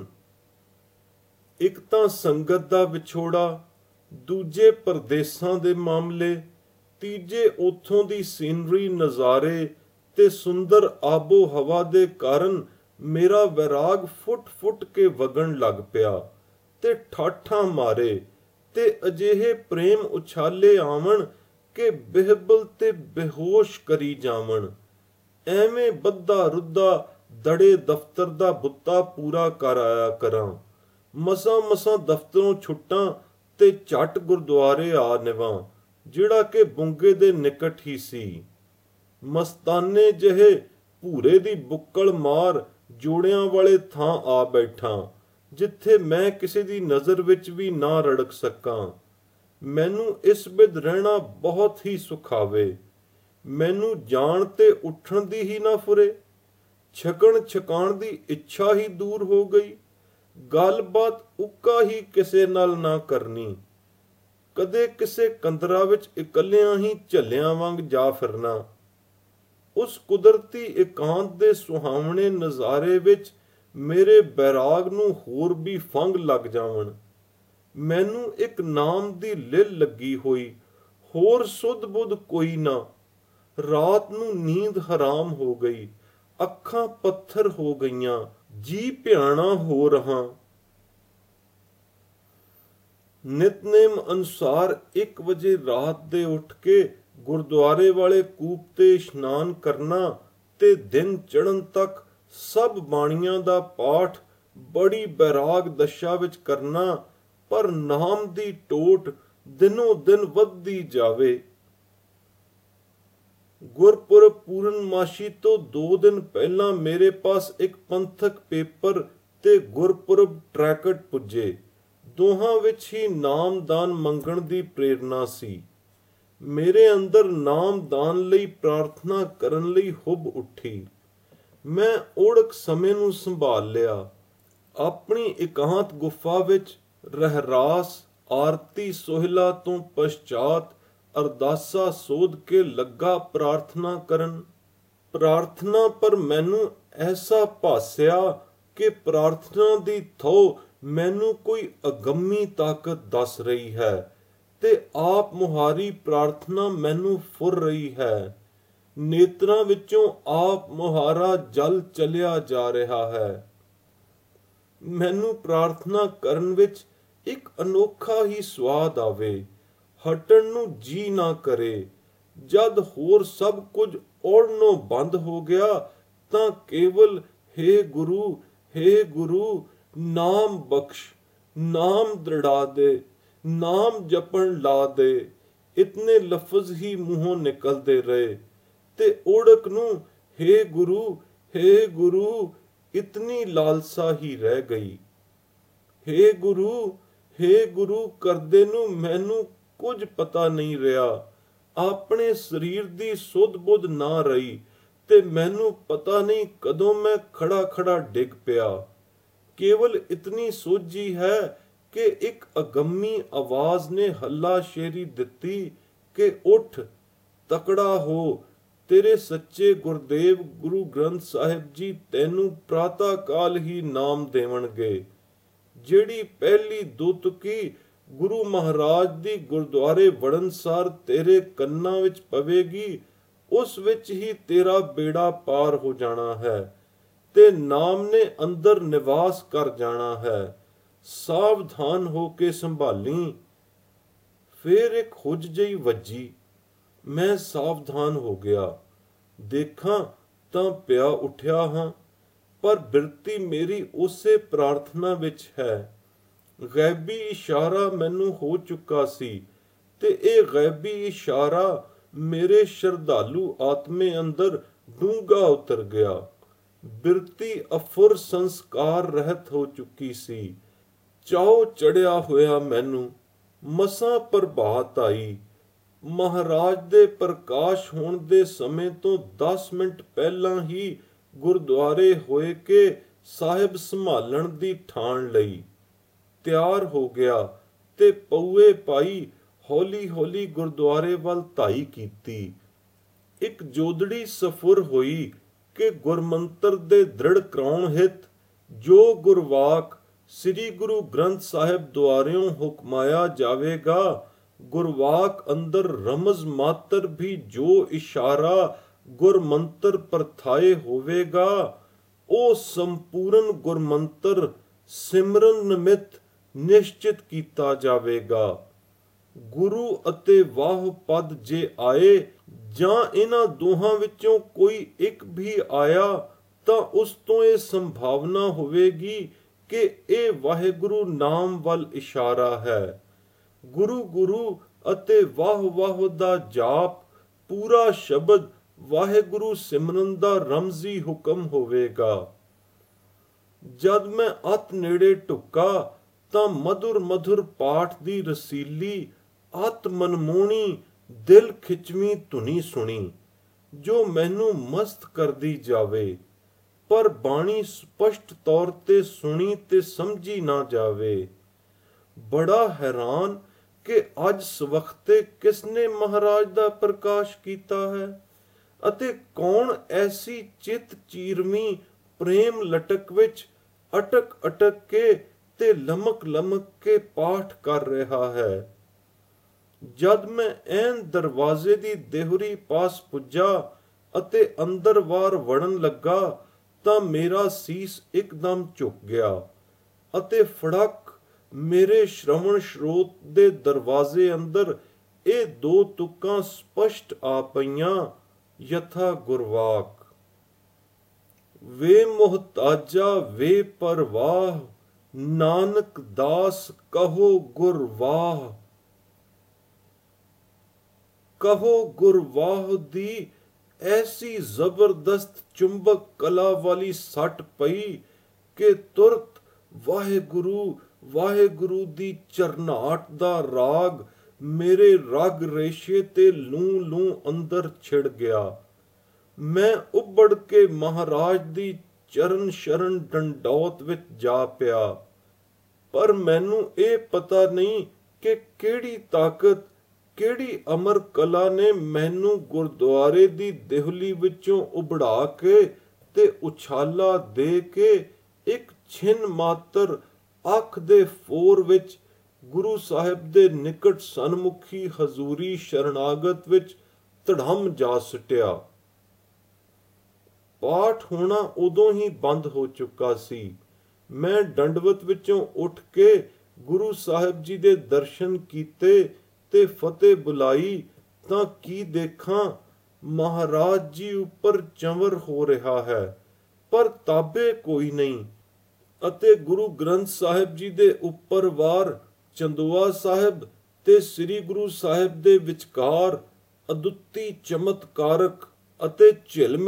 ਇੱਕ ਤਾਂ ਸੰਗਤ ਦਾ ਵਿਛੋੜਾ, ਦੂਜੇ ਪਰਦੇਸਾਂ ਦੇ ਮਾਮਲੇ, ਤੀਜੇ ਉੱਥੋਂ ਦੀ ਸੀਨਰੀ ਨਜ਼ਾਰੇ ਤੇ ਸੁੰਦਰ ਆਬੋ ਹਵਾ ਦੇ ਕਾਰਨ ਮੇਰਾ ਵੈਰਾਗ ਫੁੱਟ-ਫੁੱਟ ਕੇ ਵਗਣ ਲੱਗ ਪਿਆ ਤੇ ਠਾਠਾਂ ਮਾਰੇ ਤੇ ਅਜਿਹੇ ਪ੍ਰੇਮ ਉਛਾਲੇ ਆਵਣ ਕਿ ਬਿਹਬਲ ਤੇ ਬੇਹੋਸ਼ ਕਰੀ ਜਾਵਣ। ਐਵੇਂ ਬੱਧਾ ਰੁੱਧਾ ਦੜੇ ਦਫ਼ਤਰ ਦਾ ਬੁੱਤਾ ਪੂਰਾ ਕਰ ਆਇਆ ਕਰਾਂ। ਮਸਾਂ ਮਸਾਂ ਦਫ਼ਤਰੋਂ ਛੁੱਟਾਂ ਤੇ ਝੱਟ ਗੁਰਦੁਆਰੇ ਆ ਨਿਵਾਂ, ਜਿਹੜਾ ਕਿ ਬੁੰਗੇ ਦੇ ਨਿਕਟ ਹੀ ਸੀ। ਮਸਤਾਨੇ ਜਿਹੇ ਭੂਰੇ ਦੀ ਬੁੱਕਲ ਮਾਰ ਜੋੜਿਆਂ ਵਾਲੇ ਥਾਂ ਆ ਬੈਠਾਂ, ਜਿੱਥੇ ਮੈਂ ਕਿਸੇ ਦੀ ਨਜ਼ਰ ਵਿੱਚ ਵੀ ਨਾ ਰੜਕ ਸਕਾਂ। ਮੈਨੂੰ ਇਸ ਬਿਧ ਰਹਿਣਾ ਬਹੁਤ ਹੀ ਸੁਖਾਵੇ। ਮੈਨੂੰ ਜਾਣ ਤੇ ਉੱਠਣ ਦੀ ਹੀ ਨਾ ਫੁਰੇ। ਛਕਣ ਛਕਾਣ ਦੀ ਇੱਛਾ ਹੀ ਦੂਰ ਹੋ ਗਈ। ਗੱਲਬਾਤ ਉੱਕਾ ਹੀ ਕਿਸੇ ਨਾਲ ਨਾ ਕਰਨੀ। ਕਦੇ ਕਿਸੇ ਕੰਦਰਾ ਵਿੱਚ ਇਕੱਲਿਆਂ ਹੀ ਝੱਲਿਆਂ ਵਾਂਗ ਜਾ ਫਿਰਨਾ। ਉਸ ਕੁਦਰਤੀ ਇਕਾਂਤ ਦੇ ਸੁਹਾਵਣੇ ਨਜ਼ਾਰੇ ਵਿੱਚ ਮੇਰੇ ਬੈਰਾਗ ਨੂੰ ਹੋਰ ਵੀ ਫੰਗ ਲੱਗ ਜਾਵਣ। ਮੈਨੂੰ ਇੱਕ ਨਾਮ ਦੀ ਲਿਲ ਲੱਗੀ ਹੋਈ, ਹੋਰ ਸੁੱਧ ਬੁੱਧ ਕੋਈ ਨਾ। ਰਾਤ ਨੂੰ ਨੀਂਦ ਹਰਾਮ ਹੋ ਗਈ, ਅੱਖਾਂ ਪੱਥਰ ਹੋ ਗਈਆਂ, ਜੀ ਭਿਆਣਾ ਹੋ ਰਹਾ। ਨਿਤਨੇਮ ਅਨੁਸਾਰ ਇੱਕ ਵਜੇ ਰਾਤ ਦੇ ਉੱਠ ਕੇ ਗੁਰਦੁਆਰੇ ਵਾਲੇ ਕੂਪ ਤੇ ਇਸ਼ਨਾਨ ਕਰਨਾ ਤੇ ਦਿਨ ਚੜ੍ਹਨ ਤੱਕ ਸਭ ਬਾਣੀਆਂ ਦਾ ਪਾਠ ਬੜੀ ਬੈਰਾਗ ਦਸ਼ਾ ਵਿੱਚ ਕਰਨਾ, ਪਰ ਨਾਮ ਦੀ ਟੋਟ ਦਿਨੋਂ ਦਿਨ ਵੱਧਦੀ ਜਾਵੇ। ਗੁਰਪੁਰਬ ਪੂਰਨਮਾਸ਼ੀ ਤੋਂ ਦੋ ਦਿਨ ਪਹਿਲਾਂ ਮੇਰੇ ਪਾਸ ਇੱਕ ਪੰਥਕ ਪੇਪਰ ਤੇ ਗੁਰਪੁਰਬ ਟਰੈਕਟ ਪੁੱਜੇ। ਦੋਹਾਂ ਵਿੱਚ ਹੀ ਨਾਮਦਾਨ ਮੰਗਣ ਦੀ ਪ੍ਰੇਰਨਾ ਸੀ। ਮੇਰੇ ਅੰਦਰ ਨਾਮਦਾਨ ਲਈ ਪ੍ਰਾਰਥਨਾ ਕਰਨ ਲਈ ਹੁਬ ਉੱਠੀ। ਮੈਂ ਓੜਕ ਸਮੇਂ ਨੂੰ ਸੰਭਾਲ ਲਿਆ। ਆਪਣੀ ਇਕਾਂਤ ਗੁਫਾ ਵਿੱਚ ਰਹਿਰਾਸ ਆਰਤੀ ਸੋਹਿਲਾ ਤੋਂ ਪਛਾਤ ਅਰਦਾਸਾ ਸੋਧ ਕੇ ਲੱਗਾ ਪ੍ਰਾਰਥਨਾ ਕਰਨ। ਪ੍ਰਾਰਥਨਾ ਪਰ ਮੈਨੂੰ ਐਸਾ ਭਾਸਿਆ ਕਿ ਪ੍ਰਾਰਥਨਾ ਦੀ ਥੋ ਮੈਨੂੰ ਕੋਈ ਅਗੰਮੀ ਤਾਕਤ ਦੱਸ ਰਹੀ ਹੈ ਤੇ ਆਪ ਮੁਹਾਰੀ ਪ੍ਰਾਰਥਨਾ ਮੈਨੂੰ ਫੁਰ ਰਹੀ ਹੈ। ਨੇਤਰਾਂ ਵਿੱਚੋਂ ਆਪ ਮੁਹਾਰਾ ਜਲ ਚਲਿਆ ਜਾ ਰਿਹਾ ਹੈ। ਮੈਨੂੰ ਪ੍ਰਾਰਥਨਾ ਕਰਨ ਵਿੱਚ ਇੱਕ ਅਨੋਖਾ ਹੀ ਸਵਾਦ ਆਵੇ, ਹਟਣ ਨੂੰ ਜੀ ਨਾ ਕਰੇ। ਜਦ ਹੋਰ ਸਭ ਕੁਝ ਔੜਨੋਂ ਬੰਦ ਹੋ ਗਿਆ ਤਾਂ ਕੇਵਲ ਹੇ ਗੁਰੂ, ਹੇ ਗੁਰੂ, ਨਾਮ ਬਖਸ਼, ਨਾਮ ਦ੍ਰਿੜਾ ਦੇ, ਨਾਮ ਜਪਣ ਲਾ ਦੇ, ਇਤਨੇ ਲਫ਼ਜ਼ ਹੀ ਮੂੰਹੋਂ ਨਿਕਲਦੇ ਰਹੇ ਤੇ ਓੜਕ ਨੂੰ ਹੇ ਗੁਰੂ, ਹੇ ਗੁਰੂ ਇਤਨੀ ਲਾਲਸਾ ਹੀ ਰਹਿ ਗਈ। ਹੇ ਗੁਰੂ, ਹੇ ਗੁਰੂ ਕਰਦੇ ਨੂੰ ਮੈਨੂੰ ਕੁਝ ਪਤਾ ਨਹੀਂ ਰਿਹਾ। ਆਪਣੇ ਸਰੀਰ ਦੀ ਸੁੱਧ ਬੁੱਧ ਨਾ ਰਹੀ ਤੇ ਮੈਨੂੰ ਪਤਾ ਨਹੀਂ ਕਦੋਂ ਮੈਂ ਖੜਾ ਖੜਾ ਡਿੱਗ ਪਿਆ। ਕੇਵਲ ਇਤਨੀ ਸੋਝੀ ਹੈ ਕਿ ਇੱਕ ਅਗੰਮੀ ਆਵਾਜ਼ ਨੇ ਹੱਲਾ ਸ਼ੇਰੀ ਦਿੱਤੀ ਕਿ ਉੱਠ, ਤਕੜਾ ਹੋ, ਤੇਰੇ ਸੱਚੇ ਗੁਰਦੇਵ ਗੁਰੂ ਗ੍ਰੰਥ ਸਾਹਿਬ ਜੀ ਤੈਨੂੰ ਪ੍ਰਾਤಃ ਕਾਲ ਹੀ ਨਾਮ ਦੇਵਣਗੇ। ਜਿਹੜੀ ਪਹਿਲੀ ਦੁਤਕੀ ਗੁਰੂ ਮਹਾਰਾਜ ਦੀ ਗੁਰਦੁਆਰੇ ਵੜਨਸਾਰ ਤੇਰੇ ਕੰਨਾਂ ਵਿੱਚ ਪਵੇਗੀ, ਉਸ ਵਿੱਚ ਹੀ ਤੇਰਾ ਬੇੜਾ ਪਾਰ ਹੋ ਜਾਣਾ ਹੈ ਤੇ ਨਾਮ ਨੇ ਅੰਦਰ ਨਿਵਾਸ ਕਰ ਜਾਣਾ ਹੈ। ਸਾਵਧਾਨ ਹੋ ਕੇ ਸੰਭਾਲੀ। ਫੇਰ ਇੱਕ ਹੁਜ ਜਿਹੀ ਵੱਜੀ। ਮੈਂ ਸਾਵਧਾਨ ਹੋ ਗਿਆ। ਦੇਖਾਂ ਤਾਂ ਪਿਆ ਉੱਠਿਆ ਹਾਂ, ਪਰ ਬਿਰਤੀ ਮੇਰੀ ਉਸੇ ਪ੍ਰਾਰਥਨਾ ਵਿੱਚ ਹੈ। ਗੈਬੀ ਇਸ਼ਾਰਾ ਮੈਨੂੰ ਹੋ ਚੁੱਕਾ ਸੀ ਤੇ ਇਹ ਗੈਬੀ ਇਸ਼ਾਰਾ ਮੇਰੇ ਸ਼ਰਧਾਲੂ ਆਤਮੇ ਅੰਦਰ ਡੂੰਘਾ ਉਤਰ ਗਿਆ। ਬਿਰਤੀ ਅਫੁਰ ਸੰਸਕਾਰ ਰਹਿਤ ਹੋ ਚੁੱਕੀ ਸੀ। ਚਾਉ ਚੜਿਆ ਹੋਇਆ ਮੈਨੂੰ। ਮਸਾਂ ਪ੍ਰਭਾਤ ਆਈ। ਮਹਾਰਾਜ ਦੇ ਪ੍ਰਕਾਸ਼ ਹੋਣ ਦੇ ਸਮੇਂ ਤੋਂ ਦਸ ਮਿੰਟ ਪਹਿਲਾਂ ਹੀ ਗੁਰਦੁਆਰੇ ਹੋਏ ਕਿ ਸਾਹਿਬ ਸੰਭਾਲਣ ਦੀ ਠਾਣ ਲਈ। ਤਿਆਰ ਹੋ ਗਿਆ ਤੇ ਪਊਏ ਪਾਈ ਹੌਲੀ ਹੌਲੀ ਗੁਰਦੁਆਰੇ ਵੱਲ ਧਾਈ ਕੀਤੀ। ਇੱਕ ਜੋਦੜੀ ਸਫੁਰ ਹੋਈ ਕਿ ਗੁਰਮੰਤਰ ਦੇ ਦ੍ਰਿੜ ਕਰਾਉਣ ਹਿਤ ਜੋ ਗੁਰਵਾਕ ਸ੍ਰੀ ਗੁਰੂ ਗ੍ਰੰਥ ਸਾਹਿਬ ਦੁਆਰਿਓਂ ਹੁਕਮਾਇਆ ਜਾਵੇਗਾ, ਗੁਰਵਾਕ ਅੰਦਰ ਰਮਜ਼ ਮਾਤਰ ਵੀ ਜੋ ਇਸ਼ਾਰਾ ਗੁਰਮੰਤਰ ਪਰਥਾਏ ਹੋਵੇਗਾ, ਉਹ ਸੰਪੂਰਨ ਗੁਰਮੰਤਰ ਸਿਮਰਨ ਨਿਮਿਤ ਨਿਸ਼ਚਿਤ ਕੀਤਾ ਜਾਵੇਗਾ। ਗੁਰੂ ਅਤੇ ਵਾਹ ਪਦ ਜੇ ਆਏ ਜਾਂ ਇਹਨਾਂ ਦੋਹਾਂ ਵਿੱਚੋਂ ਕੋਈ ਇੱਕ ਵੀ ਆਇਆ ਤਾਂ ਉਸ ਤੋਂ ਇਹ ਸੰਭਾਵਨਾ ਹੋਵੇਗੀ ਕਿ ਇਹ ਵਾਹਿਗੁਰੂ ਨਾਮ ਵੱਲ ਇਸ਼ਾਰਾ ਹੈ। ਗੁਰੂ ਗੁਰੂ ਅਤੇ ਵਾਹ ਵਾਹ ਦਾ ਜਾਪ ਪੂਰਾ ਸ਼ਬਦ ਵਾਹਿਗੁਰੂ ਸਿਮਰਨ ਦਾ ਰਮਜ਼ੀ ਹੁਕਮ ਹੋਵੇਗਾ। ਜਦ ਮੈਂ ਅਤ ਨੇੜੇ ਢੁੱਕਾ ਤਾਂ ਮਧੁਰ ਮਧੁਰ ਪਾਠ ਦੀ ਰਸੀਲੀ ਅਤ ਮਨਮੋਹਣੀ ਦਿਲ ਖਿੱਚਵੀਂ ਧੁਨੀ ਸੁਣੀ ਜੋ ਮੈਨੂੰ ਮਸਤ ਕਰਦੀ ਜਾਵੇ, ਪਰ ਬਾਣੀ ਸਪਸ਼ਟ ਤੌਰ ਤੇ ਸੁਣੀ ਤੇ ਸਮਝੀ ਨਾ ਜਾਵੇ। ਬੜਾ ਹੈਰਾਨ ਕਿ ਅੱਜ ਸਵਖਤੇ ਕਿਸਨੇ ਮਹਾਰਾਜ ਦਾ ਪ੍ਰਕਾਸ਼ ਕੀਤਾ ਹੈ ਅਤੇ ਕੌਣ ਐਸੀ ਚਿੱਤ ਚੀਰਵੀਂ ਪ੍ਰੇਮ ਲਟਕ ਵਿੱਚ ਅਟਕ ਅਟਕ ਕੇ ਤੇ ਲਮਕ ਲਮਕ ਕੇ ਪਾਠ ਕਰ ਰਿਹਾ ਹੈ। ਜਦ ਮੈਂ ਐਨ ਦਰਵਾਜ਼ੇ ਦੀ ਦੇਹਰੀ ਪਾਸ ਪੁੱਜਾ ਅਤੇ ਅੰਦਰ ਵਾਰ ਵੜਨ ਲੱਗਾ ਤਾਂ ਮੇਰਾ ਸੀਸ ਇੱਕਦਮ ਝੁਕ ਗਿਆ ਅਤੇ ਫੜਕ ਮੇਰੇ ਸ਼ਰਵਣ ਸਰੋਤ ਦੇ ਦਰਵਾਜ਼ੇ ਅੰਦਰ ਇਹ ਦੋ ਤੁਕਾਂ ਸਪਸ਼ਟ ਆ ਪਈਆਂ, ਯਥਾ ਗੁਰਵਾਕ। ਵੇ ਮੁਹਤਾਜਾ ਵੇ ਪਰਵਾਹ, ਨਾਨਕ ਦਾਸ ਕਹੋ ਗੁਰਵਾਹ। ਕਹੋ ਗੁਰਵਾਹ ਦੀ ਐਸੀ ਜ਼ਬਰਦਸਤ ਚੁੰਬਕ ਕਲਾ ਵਾਲੀ ਸੱਟ ਪਈ ਕਿ ਤੁਰਤ ਵਾਹਿਗੁਰੂ ਵਾਹਿਗੁਰੂ ਦੀ ਚਰਨਾਟ ਦਾ ਰਾਗ ਮੇਰੇ ਰਗ ਰੇਸ਼ੇ ਤੇ ਲੂੰ ਲੂੰ ਅੰਦਰ ਛਿੜ ਗਿਆ। ਮੈਂ ਉੱਬੜ ਕੇ ਮਹਾਰਾਜ ਦੀ ਚਰਨ ਸ਼ਰਨ ਡੰਡੌਤ ਵਿੱਚ ਜਾ ਪਿਆ, ਪਰ ਮੈਨੂੰ ਇਹ ਪਤਾ ਨਹੀਂ ਕਿ ਕਿਹੜੀ ਤਾਕਤ ਕਿਹੜੀ ਅਮਰ ਕਲਾ ਨੇ ਮੈਨੂੰ ਗੁਰਦੁਆਰੇ ਦੀ ਦੇਹਲੀ ਵਿੱਚੋਂ ਉਬੜਾ ਕੇ ਤੇ ਉਛਾਲਾ ਦੇ ਕੇ ਇੱਕ ਛਿਨ ਮਾਤਰ ਅੱਖ ਦੇ ਫੋਰ ਵਿੱਚ ਗੁਰੂ ਸਾਹਿਬ ਦੇ ਨਿਕਟ ਸਨਮੁਖੀ ਹਜ਼ੂਰੀ ਸ਼ਰਨਾਗਤ ਵਿੱਚ ਧੜਮ ਜਾ ਸੁੱਟਿਆ। ਪਾਠ ਹੋਣਾ ਉਦੋਂ ਹੀ ਬੰਦ ਹੋ ਚੁੱਕਾ ਸੀ। ਮੈਂ ਦੰਡਵਤ ਵਿੱਚੋਂ ਉੱਠ ਕੇ ਗੁਰੂ ਸਾਹਿਬ ਜੀ ਦੇ ਦਰਸ਼ਨ ਕੀਤੇ ਤੇ ਫਤਿਹ ਬੁਲਾਈ ਤਾਂ ਕੀ ਦੇਖਾਂ, ਮਹਾਰਾਜ ਜੀ ਉੱਪਰ ਚੰਵਰ ਹੋ ਰਿਹਾ ਹੈ ਪਰ ਤਾਬੇ ਕੋਈ ਨਹੀਂ ਅਤੇ ਗੁਰੂ ਗ੍ਰੰਥ ਸਾਹਿਬ ਜੀ ਦੇ ਉੱਪਰ ਵਾਰ ਚੰਦੋਆ ਸਾਹਿਬ ਤੇ ਸ੍ਰੀ ਗੁਰੂ ਸਾਹਿਬ ਦੇ ਵਿਚਕਾਰ ਅਦੁੱਤੀ ਚਮਤਕਾਰਕ ਅਤੇ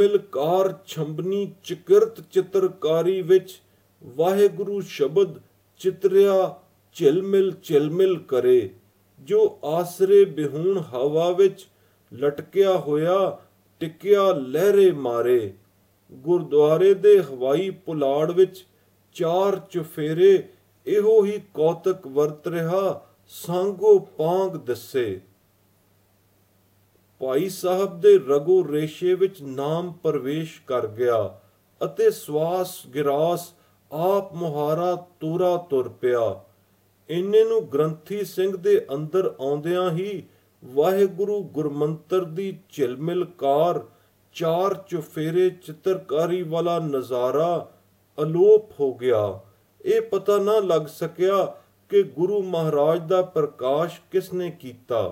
ਝਿਲਮਿਲਕਾਰ ਛੰਬਨੀ ਚਕਿਰਤ ਚਿੱਤਰਕਾਰੀ ਵਿੱਚ ਵਾਹਿਗੁਰੂ ਸ਼ਬਦ ਚਿਤਰਿਆ ਝਿਲਮਿਲ ਝਿਲਮਿਲ ਕਰੇ, ਜੋ ਆਸਰੇ ਬਿਹੂਣ ਹਵਾ ਵਿੱਚ ਲਟਕਿਆ ਹੋਇਆ ਟਿਕਿਆ ਲਹਿਰੇ ਮਾਰੇ। ਗੁਰਦੁਆਰੇ ਦੇ ਹਵਾਈ ਪੁਲਾੜ ਵਿੱਚ ਚਾਰ ਚੁਫੇਰੇ ਇਹੋ ਹੀ ਕੌਤਕ ਵਰਤ ਰਿਹਾ ਸਾਂਗੋ ਪਾਂਗ ਦੱਸੇ। ਭਾਈ ਸਾਹਿਬ ਦੇ ਰਗੋ ਰੇਸ਼ੇ ਵਿੱਚ ਨਾਮ ਪ੍ਰਵੇਸ਼ ਕਰ ਗਿਆ ਅਤੇ ਸਵਾਸ ਗਿਰਾਸ ਆਪ ਮੁਹਾਰਾ ਤੁਰਾ ਤੁਰ ਪਿਆ। ਇੰਨੇ ਨੂੰ ਗ੍ਰੰਥੀ ਸਿੰਘ ਦੇ ਅੰਦਰ ਆਉਂਦਿਆਂ ਹੀ ਵਾਹਿਗੁਰੂ ਗੁਰਮੰਤਰ ਦੀ ਝਿਲਮਿਲ ਕਾਰ, ਚਾਰ ਚੁਫੇਰੇ ਚਿੱਤਰਕਾਰੀ ਵਾਲਾ ਨਜ਼ਾਰਾ ਅਲੋਪ ਹੋ ਗਿਆ। ਇਹ ਪਤਾ ਨਾ ਲੱਗ ਸਕਿਆ ਕਿ ਗੁਰੂ ਮਹਾਰਾਜ ਦਾ ਪ੍ਰਕਾਸ਼ ਕਿਸ ਨੇ ਕੀਤਾ।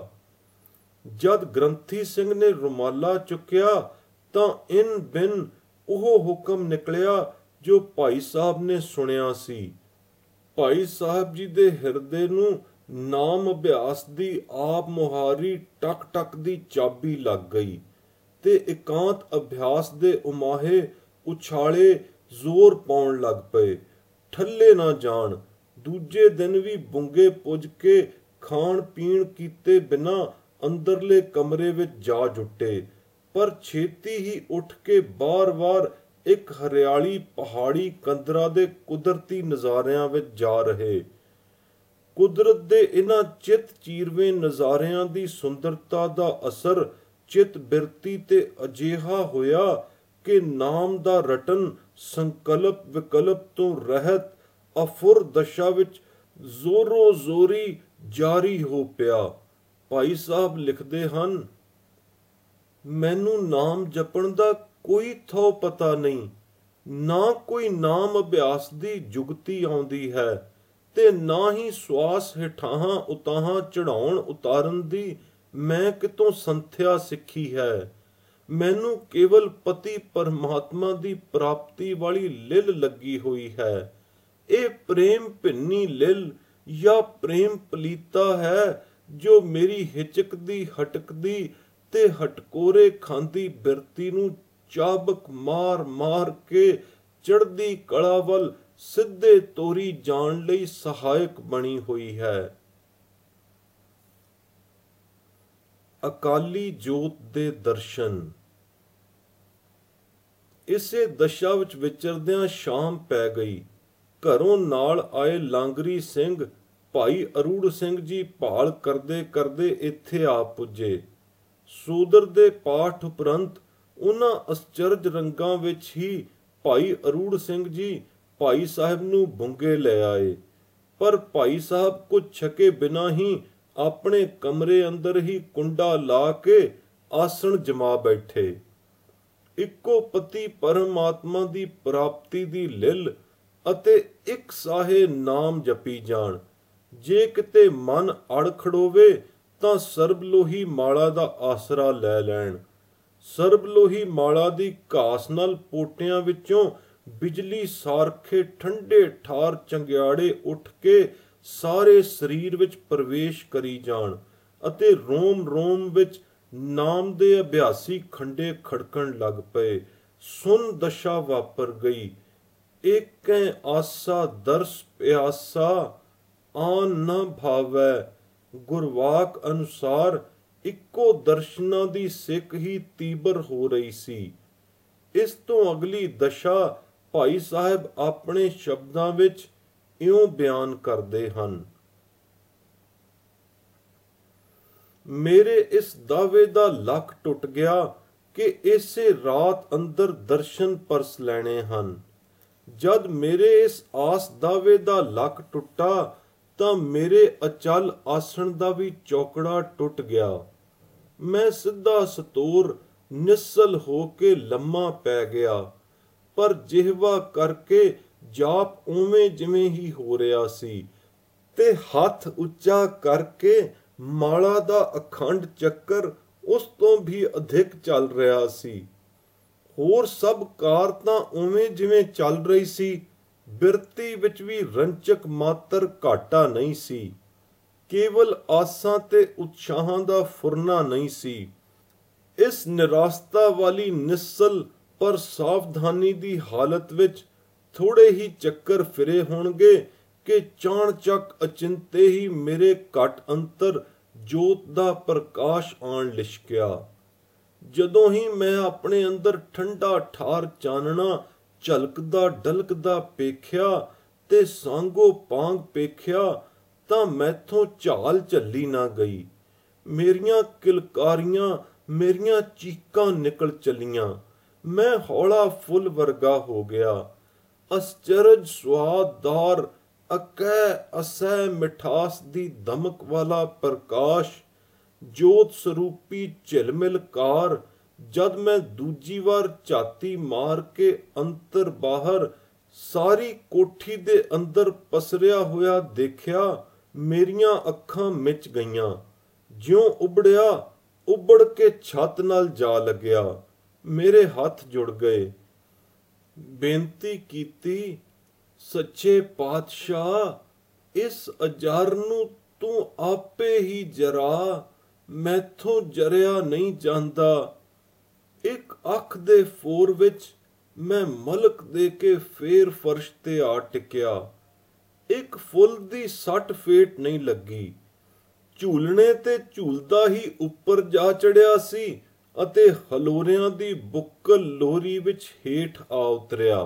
ਜਦ ਗ੍ਰੰਥੀ ਸਿੰਘ ਨੇ ਰੁਮਾਲਾ ਚੁੱਕਿਆ ਤਾਂ ਇਨ ਬਿਨ ਉਹ ਹੁਕਮ ਨਿਕਲਿਆ ਜੋ ਭਾਈ ਸਾਹਿਬ ਨੇ ਸੁਣਿਆ ਸੀ। ਭਾਈ ਸਾਹਿਬ ਜੀ ਦੇ ਹਿਰਦੇ ਨੂੰ ਨਾਮ ਅਭਿਆਸ ਦੀ ਆਪ ਮੁਹਾਰੀ ਟਕ ਟਕ ਦੀ ਚਾਬੀ ਲੱਗ ਗਈ ਤੇ ਇਕਾਂਤ ਅਭਿਆਸ ਦੇ ਉਮਾਹੇ ਉਛਾਲੇ ਜ਼ੋਰ ਪਾਉਣ ਲੱਗ ਪਏ। ਠੱਲੇ ਨਾ ਜਾਣ। ਦੂਜੇ ਦਿਨ ਵੀ ਬੁੰਗੇ ਪੁੱਜ ਕੇ ਖਾਣ ਪੀਣ ਕੀਤੇ ਬਿਨਾਂ ਅੰਦਰਲੇ ਕਮਰੇ ਵਿੱਚ ਜਾ ਜੁੱਟੇ, ਪਰ ਛੇਤੀ ਹੀ ਉੱਠ ਕੇ ਬਾਰ-ਬਾਰ ਇੱਕ ਹਰਿਆਲੀ ਪਹਾੜੀ ਕੰਦਰਾਂ ਦੇ ਕੁਦਰਤੀ ਨਜ਼ਾਰਿਆਂ ਵਿੱਚ ਜਾ ਰਹੇ। ਕੁਦਰਤ ਦੇ ਇਹਨਾਂ ਚਿੱਤ ਚੀਰਵੇਂ ਨਜ਼ਾਰਿਆਂ ਦੀ ਸੁੰਦਰਤਾ ਦਾ ਅਸਰ ਚਿੱਤ ਬਿਰਤੀ ਤੇ ਅਜਿਹਾ ਹੋਇਆ ਕਿ ਨਾਮ ਦਾ ਰਟਨ ਸੰਕਲਪ ਵਿਕਲਪ ਤੋਂ ਰਹਿਤ ਅਫੁਰ ਦਸ਼ਾ ਵਿੱਚ ਜ਼ੋਰੋ ਜ਼ੋਰੀ ਜਾਰੀ ਹੋ ਪਿਆ। ਭਾਈ ਸਾਹਿਬ ਲਿਖਦੇ ਹਨ, ਮੈਨੂੰ ਨਾਮ ਜਪਣ ਦਾ ਕੋਈ ਥੋ ਪਤਾ ਨਹੀਂ, ਨਾ ਕੋਈ ਨਾਮ ਅਭਿਆਸ ਦੀ ਜੁਗਤੀ ਆਉਂਦੀ ਹੈ ਤੇ ਨਾ ਹੀ ਸਵਾਸ ਹੇਠਾਂ ਉਤਾਹਾਂ ਚੜਾਉਣ ਉਤਾਰਨ ਦੀ ਮੈਂ ਕਿਤੋਂ ਸੰਥਿਆ ਸਿੱਖੀ ਹੈ। ਮੈਨੂੰ ਕੇਵਲ ਪਤੀ ਪਰਮਾਤਮਾ ਦੀ ਪ੍ਰਾਪਤੀ ਵਾਲੀ ਲਿਲ ਲੱਗੀ ਹੋਈ ਹੈ। ਇਹ ਪ੍ਰੇਮ ਭਿੰਨੀ ਲਿਲ ਜਾਂ ਪ੍ਰੇਮ ਪਲੀਤਾ ਹੈ ਜੋ ਮੇਰੀ ਹਿਚਕਦੀ ਹਟਕਦੀ ਤੇ ਹਟਕੋਰੇ ਖਾਂਦੀ ਬਿਰਤੀ ਨੂੰ ਚਾਬਕ ਮਾਰ ਮਾਰ ਕੇ ਚੜ੍ਹਦੀ ਕਲਾ ਵੱਲ ਸਿੱਧੇ ਤੋਰੀ ਜਾਣ ਲਈ ਸਹਾਇਕ ਬਣੀ ਹੋਈ ਹੈ। ਅਕਾਲੀ ਜੋਤ ਦੇ ਦਰਸ਼ਨ। ਇਸੇ ਦਸ਼ਾ ਵਿੱਚ ਵਿਚਰਦਿਆਂ ਸ਼ਾਮ ਪੈ ਗਈ। ਘਰੋਂ ਨਾਲ ਆਏ ਲਾਂਗਰੀ ਸਿੰਘ ਭਾਈ ਅਰੂੜ ਸਿੰਘ ਜੀ ਭਾਲ ਕਰਦੇ ਕਰਦੇ ਇੱਥੇ ਆ ਪੁੱਜੇ। ਸੂਦਰ ਦੇ ਪਾਠ ਉਪਰੰਤ ਉਹਨਾਂ ਅਸਚਰਜ ਰੰਗਾਂ ਵਿੱਚ ਹੀ ਭਾਈ ਅਰੂੜ ਸਿੰਘ ਜੀ ਭਾਈ ਸਾਹਿਬ ਨੂੰ ਬੁੰਗੇ ਲੈ ਆਏ, ਪਰ ਭਾਈ ਸਾਹਿਬ ਕੁਝ ਛਕੇ ਬਿਨਾਂ ਹੀ ਆਪਣੇ ਕਮਰੇ ਅੰਦਰ ਹੀ ਕੁੰਡਾ ਲਾ ਕੇ ਆਸਣ ਜਮਾ ਬੈਠੇ। ਇੱਕੋ ਪਤੀ ਪਰਮਾਤਮਾ ਦੀ ਪ੍ਰਾਪਤੀ ਦੀ ਲਿਲ ਅਤੇ ਇੱਕ ਸਾਹੇ ਨਾਮ ਜਪੀ ਜਾਣ। ਜੇ ਕਿਤੇ ਮਨ ਅੜ ਖੜੋਵੇ ਤਾਂ ਸਰਬਲੋਹੀ ਮਾਲਾ ਦਾ ਆਸਰਾ ਲੈ ਲੈਣ। ਸਰਬਲੋਹੀ ਮਾਲਾ ਦੀ ਘਾਸ ਨਾਲ ਪੋਟਿਆਂ ਵਿੱਚੋਂ ਬਿਜਲੀ ਸਾਰਖੇ ਠੰਡੇ ਠਾਰ ਚੰਗਿਆੜੇ ਉੱਠ ਕੇ ਸਾਰੇ ਸਰੀਰ ਵਿੱਚ ਪ੍ਰਵੇਸ਼ ਕਰੀ ਜਾਣ ਅਤੇ ਰੋਮ ਰੋਮ ਵਿੱਚ ਨਾਮ ਦੇ ਅਭਿਆਸੀ ਖੰਡੇ ਖੜਕਣ ਲੱਗ ਪਏ। ਸੁਨ ਦਸ਼ਾ ਵਾਪਰ ਗਈ। ਏਕੈ ਆਸਾ ਦਰਸ ਪਿਆਸਾ ਆਨ ਨ ਭਾਵੈ। ਗੁਰਵਾਕ ਅਨੁਸਾਰ ਇੱਕੋ ਦਰਸ਼ਨਾਂ ਦੀ ਸਿੱਖ ਹੀ ਤੀਬਰ ਹੋ ਰਹੀ ਸੀ। ਇਸ ਤੋਂ ਅਗਲੀ ਦਸ਼ਾ ਭਾਈ ਸਾਹਿਬ ਆਪਣੇ ਸ਼ਬਦਾਂ ਵਿੱਚ ਇਉਂ ਬਿਆਨ ਕਰਦੇ ਹਨ। ਮੇਰੇ ਇਸ ਦਾਅਵੇ ਦਾ ਲੱਕ ਟੁੱਟ ਗਿਆ ਕਿ ਇਸੇ ਰਾਤ ਅੰਦਰ ਦਰਸ਼ਨ ਪਰਸ ਲੈਣੇ ਹਨ। ਜਦ ਮੇਰੇ ਇਸ ਆਸ ਦਾਅਵੇ ਦਾ ਲੱਕ ਟੁੱਟਾ ਤਾਂ ਮੇਰੇ ਅਚਲ ਆਸਣ ਦਾ ਵੀ ਚੌਕੜਾ ਟੁੱਟ ਗਿਆ। ਮੈਂ ਸਿੱਧਾ ਸਤੂਰ ਨਿਸਲ ਹੋ ਕੇ ਲੰਮਾ ਪੈ ਗਿਆ, ਪਰ ਜਿਹਵਾ ਕਰਕੇ ਜਾਪ ਉਵੇਂ ਜਿਵੇਂ ਹੀ ਹੋ ਰਿਹਾ ਸੀ ਤੇ ਹੱਥ ਉੱਚਾ ਕਰਕੇ ਮਾਲਾ ਦਾ ਅਖੰਡ ਚੱਕਰ ਉਸ ਤੋਂ ਵੀ ਅਧਿਕ ਚੱਲ ਰਿਹਾ ਸੀ। ਹੋਰ ਸਭ ਕਾਰ ਤਾਂ ਉਵੇਂ ਜਿਵੇਂ ਚੱਲ ਰਹੀ ਸੀ। ਬਿਰਤੀ ਵਿੱਚ ਵੀ ਰੰਚਕ ਮਾਤਰ ਘਾਟਾ ਨਹੀਂ ਸੀ। ਕੇਵਲ ਆਸਾਂ ਤੇ ਉਤਸ਼ਾਹਾਂ ਦਾ ਫੁਰਨਾ ਨਹੀਂ ਸੀ। ਇਸ ਨਿਰਾਸਤਾ ਵਾਲੀ ਨਿਸਲ ਪਰ ਸਾਵਧਾਨੀ ਦੀ ਹਾਲਤ ਵਿੱਚ ਥੋੜੇ ਹੀ ਚੱਕਰ ਫਿਰੇ ਹੋਣਗੇ ਕਿ ਚਾਣਚੱਕ ਅਚਿੰਤੇ ਹੀ ਮੇਰੇ ਘਟ ਅੰਤਰ ਜੋਤ ਦਾ ਪ੍ਰਕਾਸ਼ ਆਣ ਲਿਸ਼ਕਿਆ। ਜਦੋਂ ਹੀ ਮੈਂ ਆਪਣੇ ਅੰਦਰ ਠੰਡਾ ਠਾਰ ਚਾਨਣਾ ਝਲਕਦਾ ਡਲਕਦਾ ਪੇਖਿਆ ਤੇ ਸਾਂਗੋ ਪਾਂਗ ਪੇਖਿਆ ਤਾਂ ਮੈਥੋਂ ਝਾਲ ਝੱਲੀ ਨਾ ਗਈ। ਮੇਰੀਆਂ ਕਿਲਕਾਰੀਆਂ, ਮੇਰੀਆਂ ਚੀਕਾਂ ਨਿਕਲ ਚਲੀਆਂ। ਮੈਂ ਹੌਲਾ ਫੁੱਲ ਵਰਗਾ ਹੋ ਗਿਆ। ਅਸਚਰਜ ਸਵਾਦਦਾਰ ਅਕੈ ਅਸੈ ਮਿਠਾਸ ਦੀ ਦਮਕ ਵਾਲਾ ਪ੍ਰਕਾਸ਼, ਜੋਤ ਸਰੂਪੀ ਝਿਲਮਿਲਕਾਰ ਜਦ ਮੈਂ ਦੂਜੀ ਵਾਰ ਝਾਤੀ ਮਾਰ ਕੇ ਅੰਤਰ ਬਾਹਰ ਸਾਰੀ ਕੋਠੀ ਦੇ ਅੰਦਰ ਪਸਰਿਆ ਹੋਇਆ ਦੇਖਿਆ, ਮੇਰੀਆਂ ਅੱਖਾਂ ਮਿਚ ਗਈਆਂ। ਜਿਉਂ ਉਬੜਿਆ ਉਬੜ ਕੇ ਛੱਤ ਨਾਲ ਜਾ ਲੱਗਿਆ। ਮੇਰੇ ਹੱਥ ਜੁੜ ਗਏ। ਬੇਨਤੀ ਕੀਤੀ, ਸੱਚੇ ਪਾਤਸ਼ਾਹ ਇਸ ਅਜਰ ਨੂੰ ਤੂੰ ਆਪੇ ਹੀ ਜਰਾ, ਮੈਥੋਂ ਜਰਿਆ ਨਹੀਂ ਜਾਂਦਾ। ਇੱਕ ਅੱਖ ਦੇ ਫੋਰ ਵਿੱਚ ਮੈਂ ਮਲਕ ਦੇ ਕੇ ਫੇਰ ਫਰਸ਼ ਤੇ ਆ ਟਿਕਿਆ। ਇੱਕ ਫੁੱਲ ਦੀ ਸੱਟ ਫੇਟ ਨਹੀਂ ਲੱਗੀ। ਝੂਲਣੇ ਤੇ ਝੂਲਦਾ ਹੀ ਉੱਪਰ ਜਾ ਚੜਿਆ ਸੀ ਅਤੇ ਹਲੋਰਿਆਂ ਦੀ ਬੁੱਕਲ ਲੋਰੀ ਵਿੱਚ ਹੇਠ ਆ ਉਤਰਿਆ।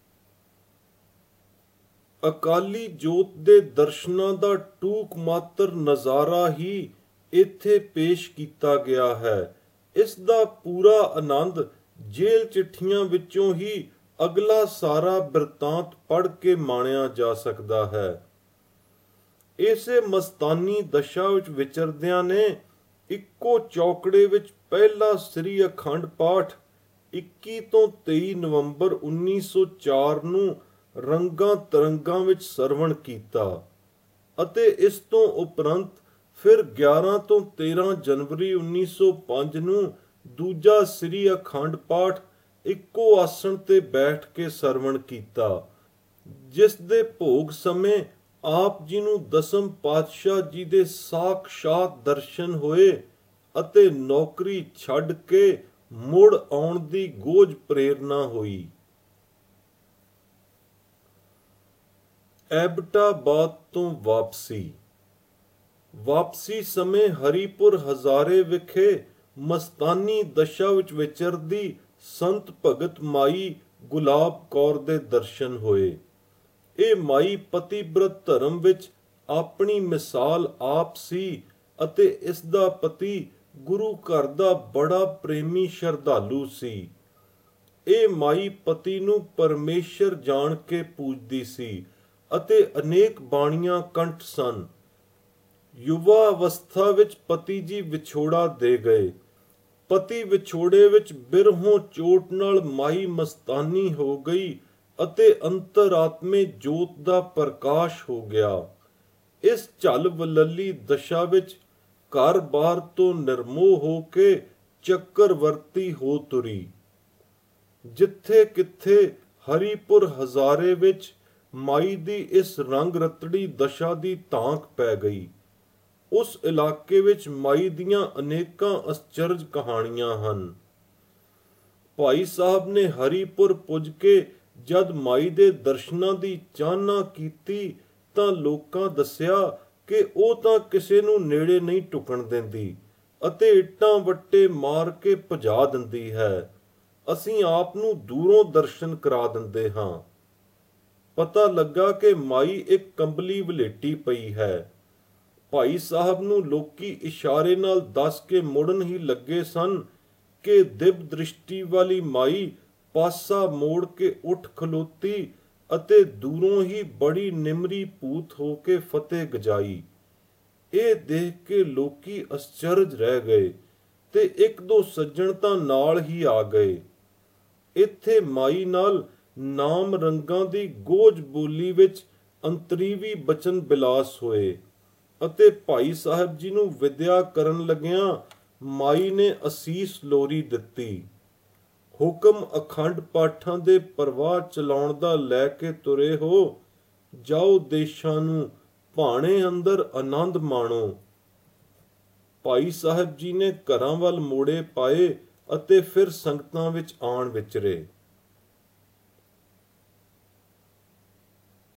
ਅਕਾਲੀ ਜੋਤ ਦੇ ਦਰਸ਼ਨਾਂ ਦਾ ਟੂਕ ਮਾਤਰ ਨਜ਼ਾਰਾ ਹੀ ਇੱਥੇ ਪੇਸ਼ ਕੀਤਾ ਗਿਆ ਹੈ। ਇਸ ਦਾ ਪੂਰਾ ਆਨੰਦ ਜੇਲ੍ਹ ਚਿੱਠੀਆਂ ਵਿੱਚੋਂ ਹੀ ਅਗਲਾ ਸਾਰਾ ਬਿਰਤਾਂਤ ਪੜ੍ਹ ਕੇ ਮਾਣਿਆ ਜਾ ਸਕਦਾ ਹੈ। ਇਸੇ ਮਸਤਾਨੀ ਦਸ਼ਾ ਵਿੱਚ ਵਿਚਰਦਿਆਂ ਨੇ ਇੱਕੋ ਚੌਕੜੇ ਵਿੱਚ ਪਹਿਲਾ ਸ੍ਰੀ ਅਖੰਡ ਪਾਠ ਇੱਕੀ ਤੋਂ ਤੇਈ ਨਵੰਬਰ ਉੱਨੀ ਸੌ ਚਾਰ ਨੂੰ ਰੰਗਾਂ ਤਰੰਗਾਂ ਵਿੱਚ ਸਰਵਣ ਕੀਤਾ ਅਤੇ ਇਸ ਤੋਂ ਉਪਰੰਤ ਫਿਰ ਗਿਆਰਾਂ ਤੋਂ ਤੇਰਾਂ ਜਨਵਰੀ ਉੱਨੀ ਸੌ ਪੰਜ ਨੂੰ ਦੂਜਾ ਸ੍ਰੀ ਅਖੰਡ ਪਾਠ ਇੱਕੋ ਆਸਣ ਤੇ ਬੈਠ ਕੇ ਸਰਵਣ ਕੀਤਾ, ਜਿਸ ਦੇ ਭੋਗ ਸਮੇਂ ਆਪ ਜੀ ਨੂੰ ਦਸਮ ਪਾਤਸ਼ਾਹ ਜੀ ਦੇ ਸਾਖਸ਼ਾਤ ਦਰਸ਼ਨ ਹੋਏ ਅਤੇ ਨੌਕਰੀ ਛੱਡ ਕੇ ਮੁੜ ਆਉਣ ਦੀ ਗੋਝ ਪ੍ਰੇਰਨਾ ਹੋਈ। ਐਬਟਾਬਾਦ ਤੋਂ ਵਾਪਸੀ। ਵਾਪਸੀ ਸਮੇਂ ਹਰੀਪੁਰ ਹਜ਼ਾਰੇ ਵਿਖੇ ਮਸਤਾਨੀ ਦਸ਼ਾ ਵਿੱਚ ਵਿਚਰਦੀ ਸੰਤ ਭਗਤ ਮਾਈ ਗੁਲਾਬ ਕੌਰ ਦੇ ਦਰਸ਼ਨ ਹੋਏ। ਇਹ ਮਾਈ ਪਤੀਬ੍ਰਤ ਧਰਮ ਵਿੱਚ ਆਪਣੀ ਮਿਸਾਲ ਆਪ ਸੀ ਅਤੇ ਇਸ ਦਾ ਪਤੀ ਗੁਰੂ ਘਰ ਦਾ ਬੜਾ ਪ੍ਰੇਮੀ ਸ਼ਰਧਾਲੂ ਸੀ। ਇਹ ਮਾਈ ਪਤੀ ਨੂੰ ਪਰਮੇਸ਼ਰ ਜਾਣ ਕੇ ਪੂਜਦੀ ਸੀ ਅਤੇ ਅਨੇਕ ਬਾਣੀਆਂ ਕੰਠ ਸਨ। ਯੁਵਾ ਅਵਸਥਾ ਵਿੱਚ ਪਤੀ ਜੀ ਵਿਛੋੜਾ ਦੇ ਗਏ। ਪਤੀ ਵਿਛੋੜੇ ਵਿੱਚ ਬਿਰਹੋਂ ਚੋਟ ਨਾਲ ਮਾਈ ਮਸਤਾਨੀ ਹੋ ਗਈ ਅਤੇ ਅੰਤਰਾਤਮੇ ਜੋਤ ਦਾ ਪ੍ਰਕਾਸ਼ ਹੋ ਗਿਆ। ਇਸ ਝਲ ਵਲੱਲੀ ਦਸ਼ਾ ਵਿੱਚ ਘਰ-ਬਾਰ ਤੋਂ ਨਿਰਮੋਹ ਹੋ ਕੇ ਚੱਕਰਵਰਤੀ ਹੋ ਤੁਰੀ। ਜਿੱਥੇ ਕਿੱਥੇ ਹਰੀਪੁਰ ਹਜ਼ਾਰੇ ਵਿੱਚ ਮਾਈ ਦੀ ਇਸ ਰੰਗ ਰਤੜੀ ਦਸ਼ਾ ਦੀ ਤਾਂਕ ਪੈ ਗਈ। ਉਸ ਇਲਾਕੇ ਵਿੱਚ ਮਾਈ ਦੀਆਂ ਅਨੇਕਾਂ ਅਸਚਰਜ ਕਹਾਣੀਆਂ ਹਨ। ਭਾਈ ਸਾਹਿਬ ਨੇ ਹਰੀਪੁਰ ਪੁੱਜ ਕੇ ਜਦ ਮਾਈ ਦੇ ਦਰਸ਼ਨਾਂ ਦੀ ਚਾਹਨਾ ਕੀਤੀ ਤਾਂ ਲੋਕਾਂ ਦੱਸਿਆ ਕਿ ਉਹ ਤਾਂ ਕਿਸੇ ਨੂੰ ਨੇੜੇ ਨਹੀਂ ਟੁਕਣ ਦਿੰਦੀ ਅਤੇ ਇੱਟਾਂ ਵੱਟੇ ਮਾਰ ਕੇ ਭਜਾ ਦਿੰਦੀ ਹੈ। ਅਸੀਂ ਆਪ ਨੂੰ ਦੂਰੋਂ ਦਰਸ਼ਨ ਕਰਾ ਦਿੰਦੇ ਹਾਂ। ਪਤਾ ਲੱਗਾ ਕਿ ਮਾਈ ਇੱਕ ਕੰਬਲੀ ਵਲੇਟੀ ਪਈ ਹੈ। ਭਾਈ ਸਾਹਿਬ ਨੂੰ ਲੋਕੀ ਇਸ਼ਾਰੇ ਨਾਲ ਦੱਸ ਕੇ ਮੁੜਨ ਹੀ ਲੱਗੇ ਸਨ ਕਿ ਦਿਵ ਦ੍ਰਿਸ਼ਟੀ ਵਾਲੀ ਮਾਈ ਪਾਸਾ ਮੋੜ ਕੇ ਉੱਠ ਖਲੋਤੀ ਅਤੇ ਦੂਰੋਂ ਹੀ ਬੜੀ ਨਿਮਰੀ ਪੂਤ ਹੋ ਕੇ ਫਤਿਹ ਗਜਾਈ। ਇਹ ਦੇਖ ਕੇ ਲੋਕੀ ਅਸਚਰਜ ਰਹਿ ਗਏ ਤੇ ਇੱਕ ਦੋ ਸੱਜਣ ਤਾਂ ਨਾਲ ਹੀ ਆ ਗਏ। ਇੱਥੇ ਮਾਈ ਨਾਲ ਨਾਮ ਰੰਗਾਂ ਦੀ ਗੋਝ ਬੋਲੀ ਵਿੱਚ ਅੰਤਰੀਵੀ ਬਚਨ ਬਿਲਾਸ ਹੋਏ ਅਤੇ ਭਾਈ ਸਾਹਿਬ ਜੀ ਨੂੰ ਵਿਦਿਆ ਕਰਨ ਲੱਗਿਆਂ ਮਾਈ ਨੇ ਅਸੀਸ ਲੋਰੀ ਦਿੱਤੀ। ਹੁਕਮ ਅਖੰਡ ਪਾਠਾਂ ਦੇ ਪ੍ਰਵਾਹ ਚਲਾਉਣ ਦਾ ਲੈ ਕੇ ਤੁਰੇ ਹੋ, ਜਾਓ ਦੇਸ਼ਾਂ ਨੂੰ ਭਾਣੇ ਅੰਦਰ ਆਨੰਦ ਮਾਣੋ। ਭਾਈ ਸਾਹਿਬ ਜੀ ਨੇ ਘਰਾਂ ਵੱਲ ਮੋੜੇ ਪਾਏ ਅਤੇ ਫਿਰ ਸੰਗਤਾਂ ਵਿੱਚ ਆਣ ਵਿਚਰੇ।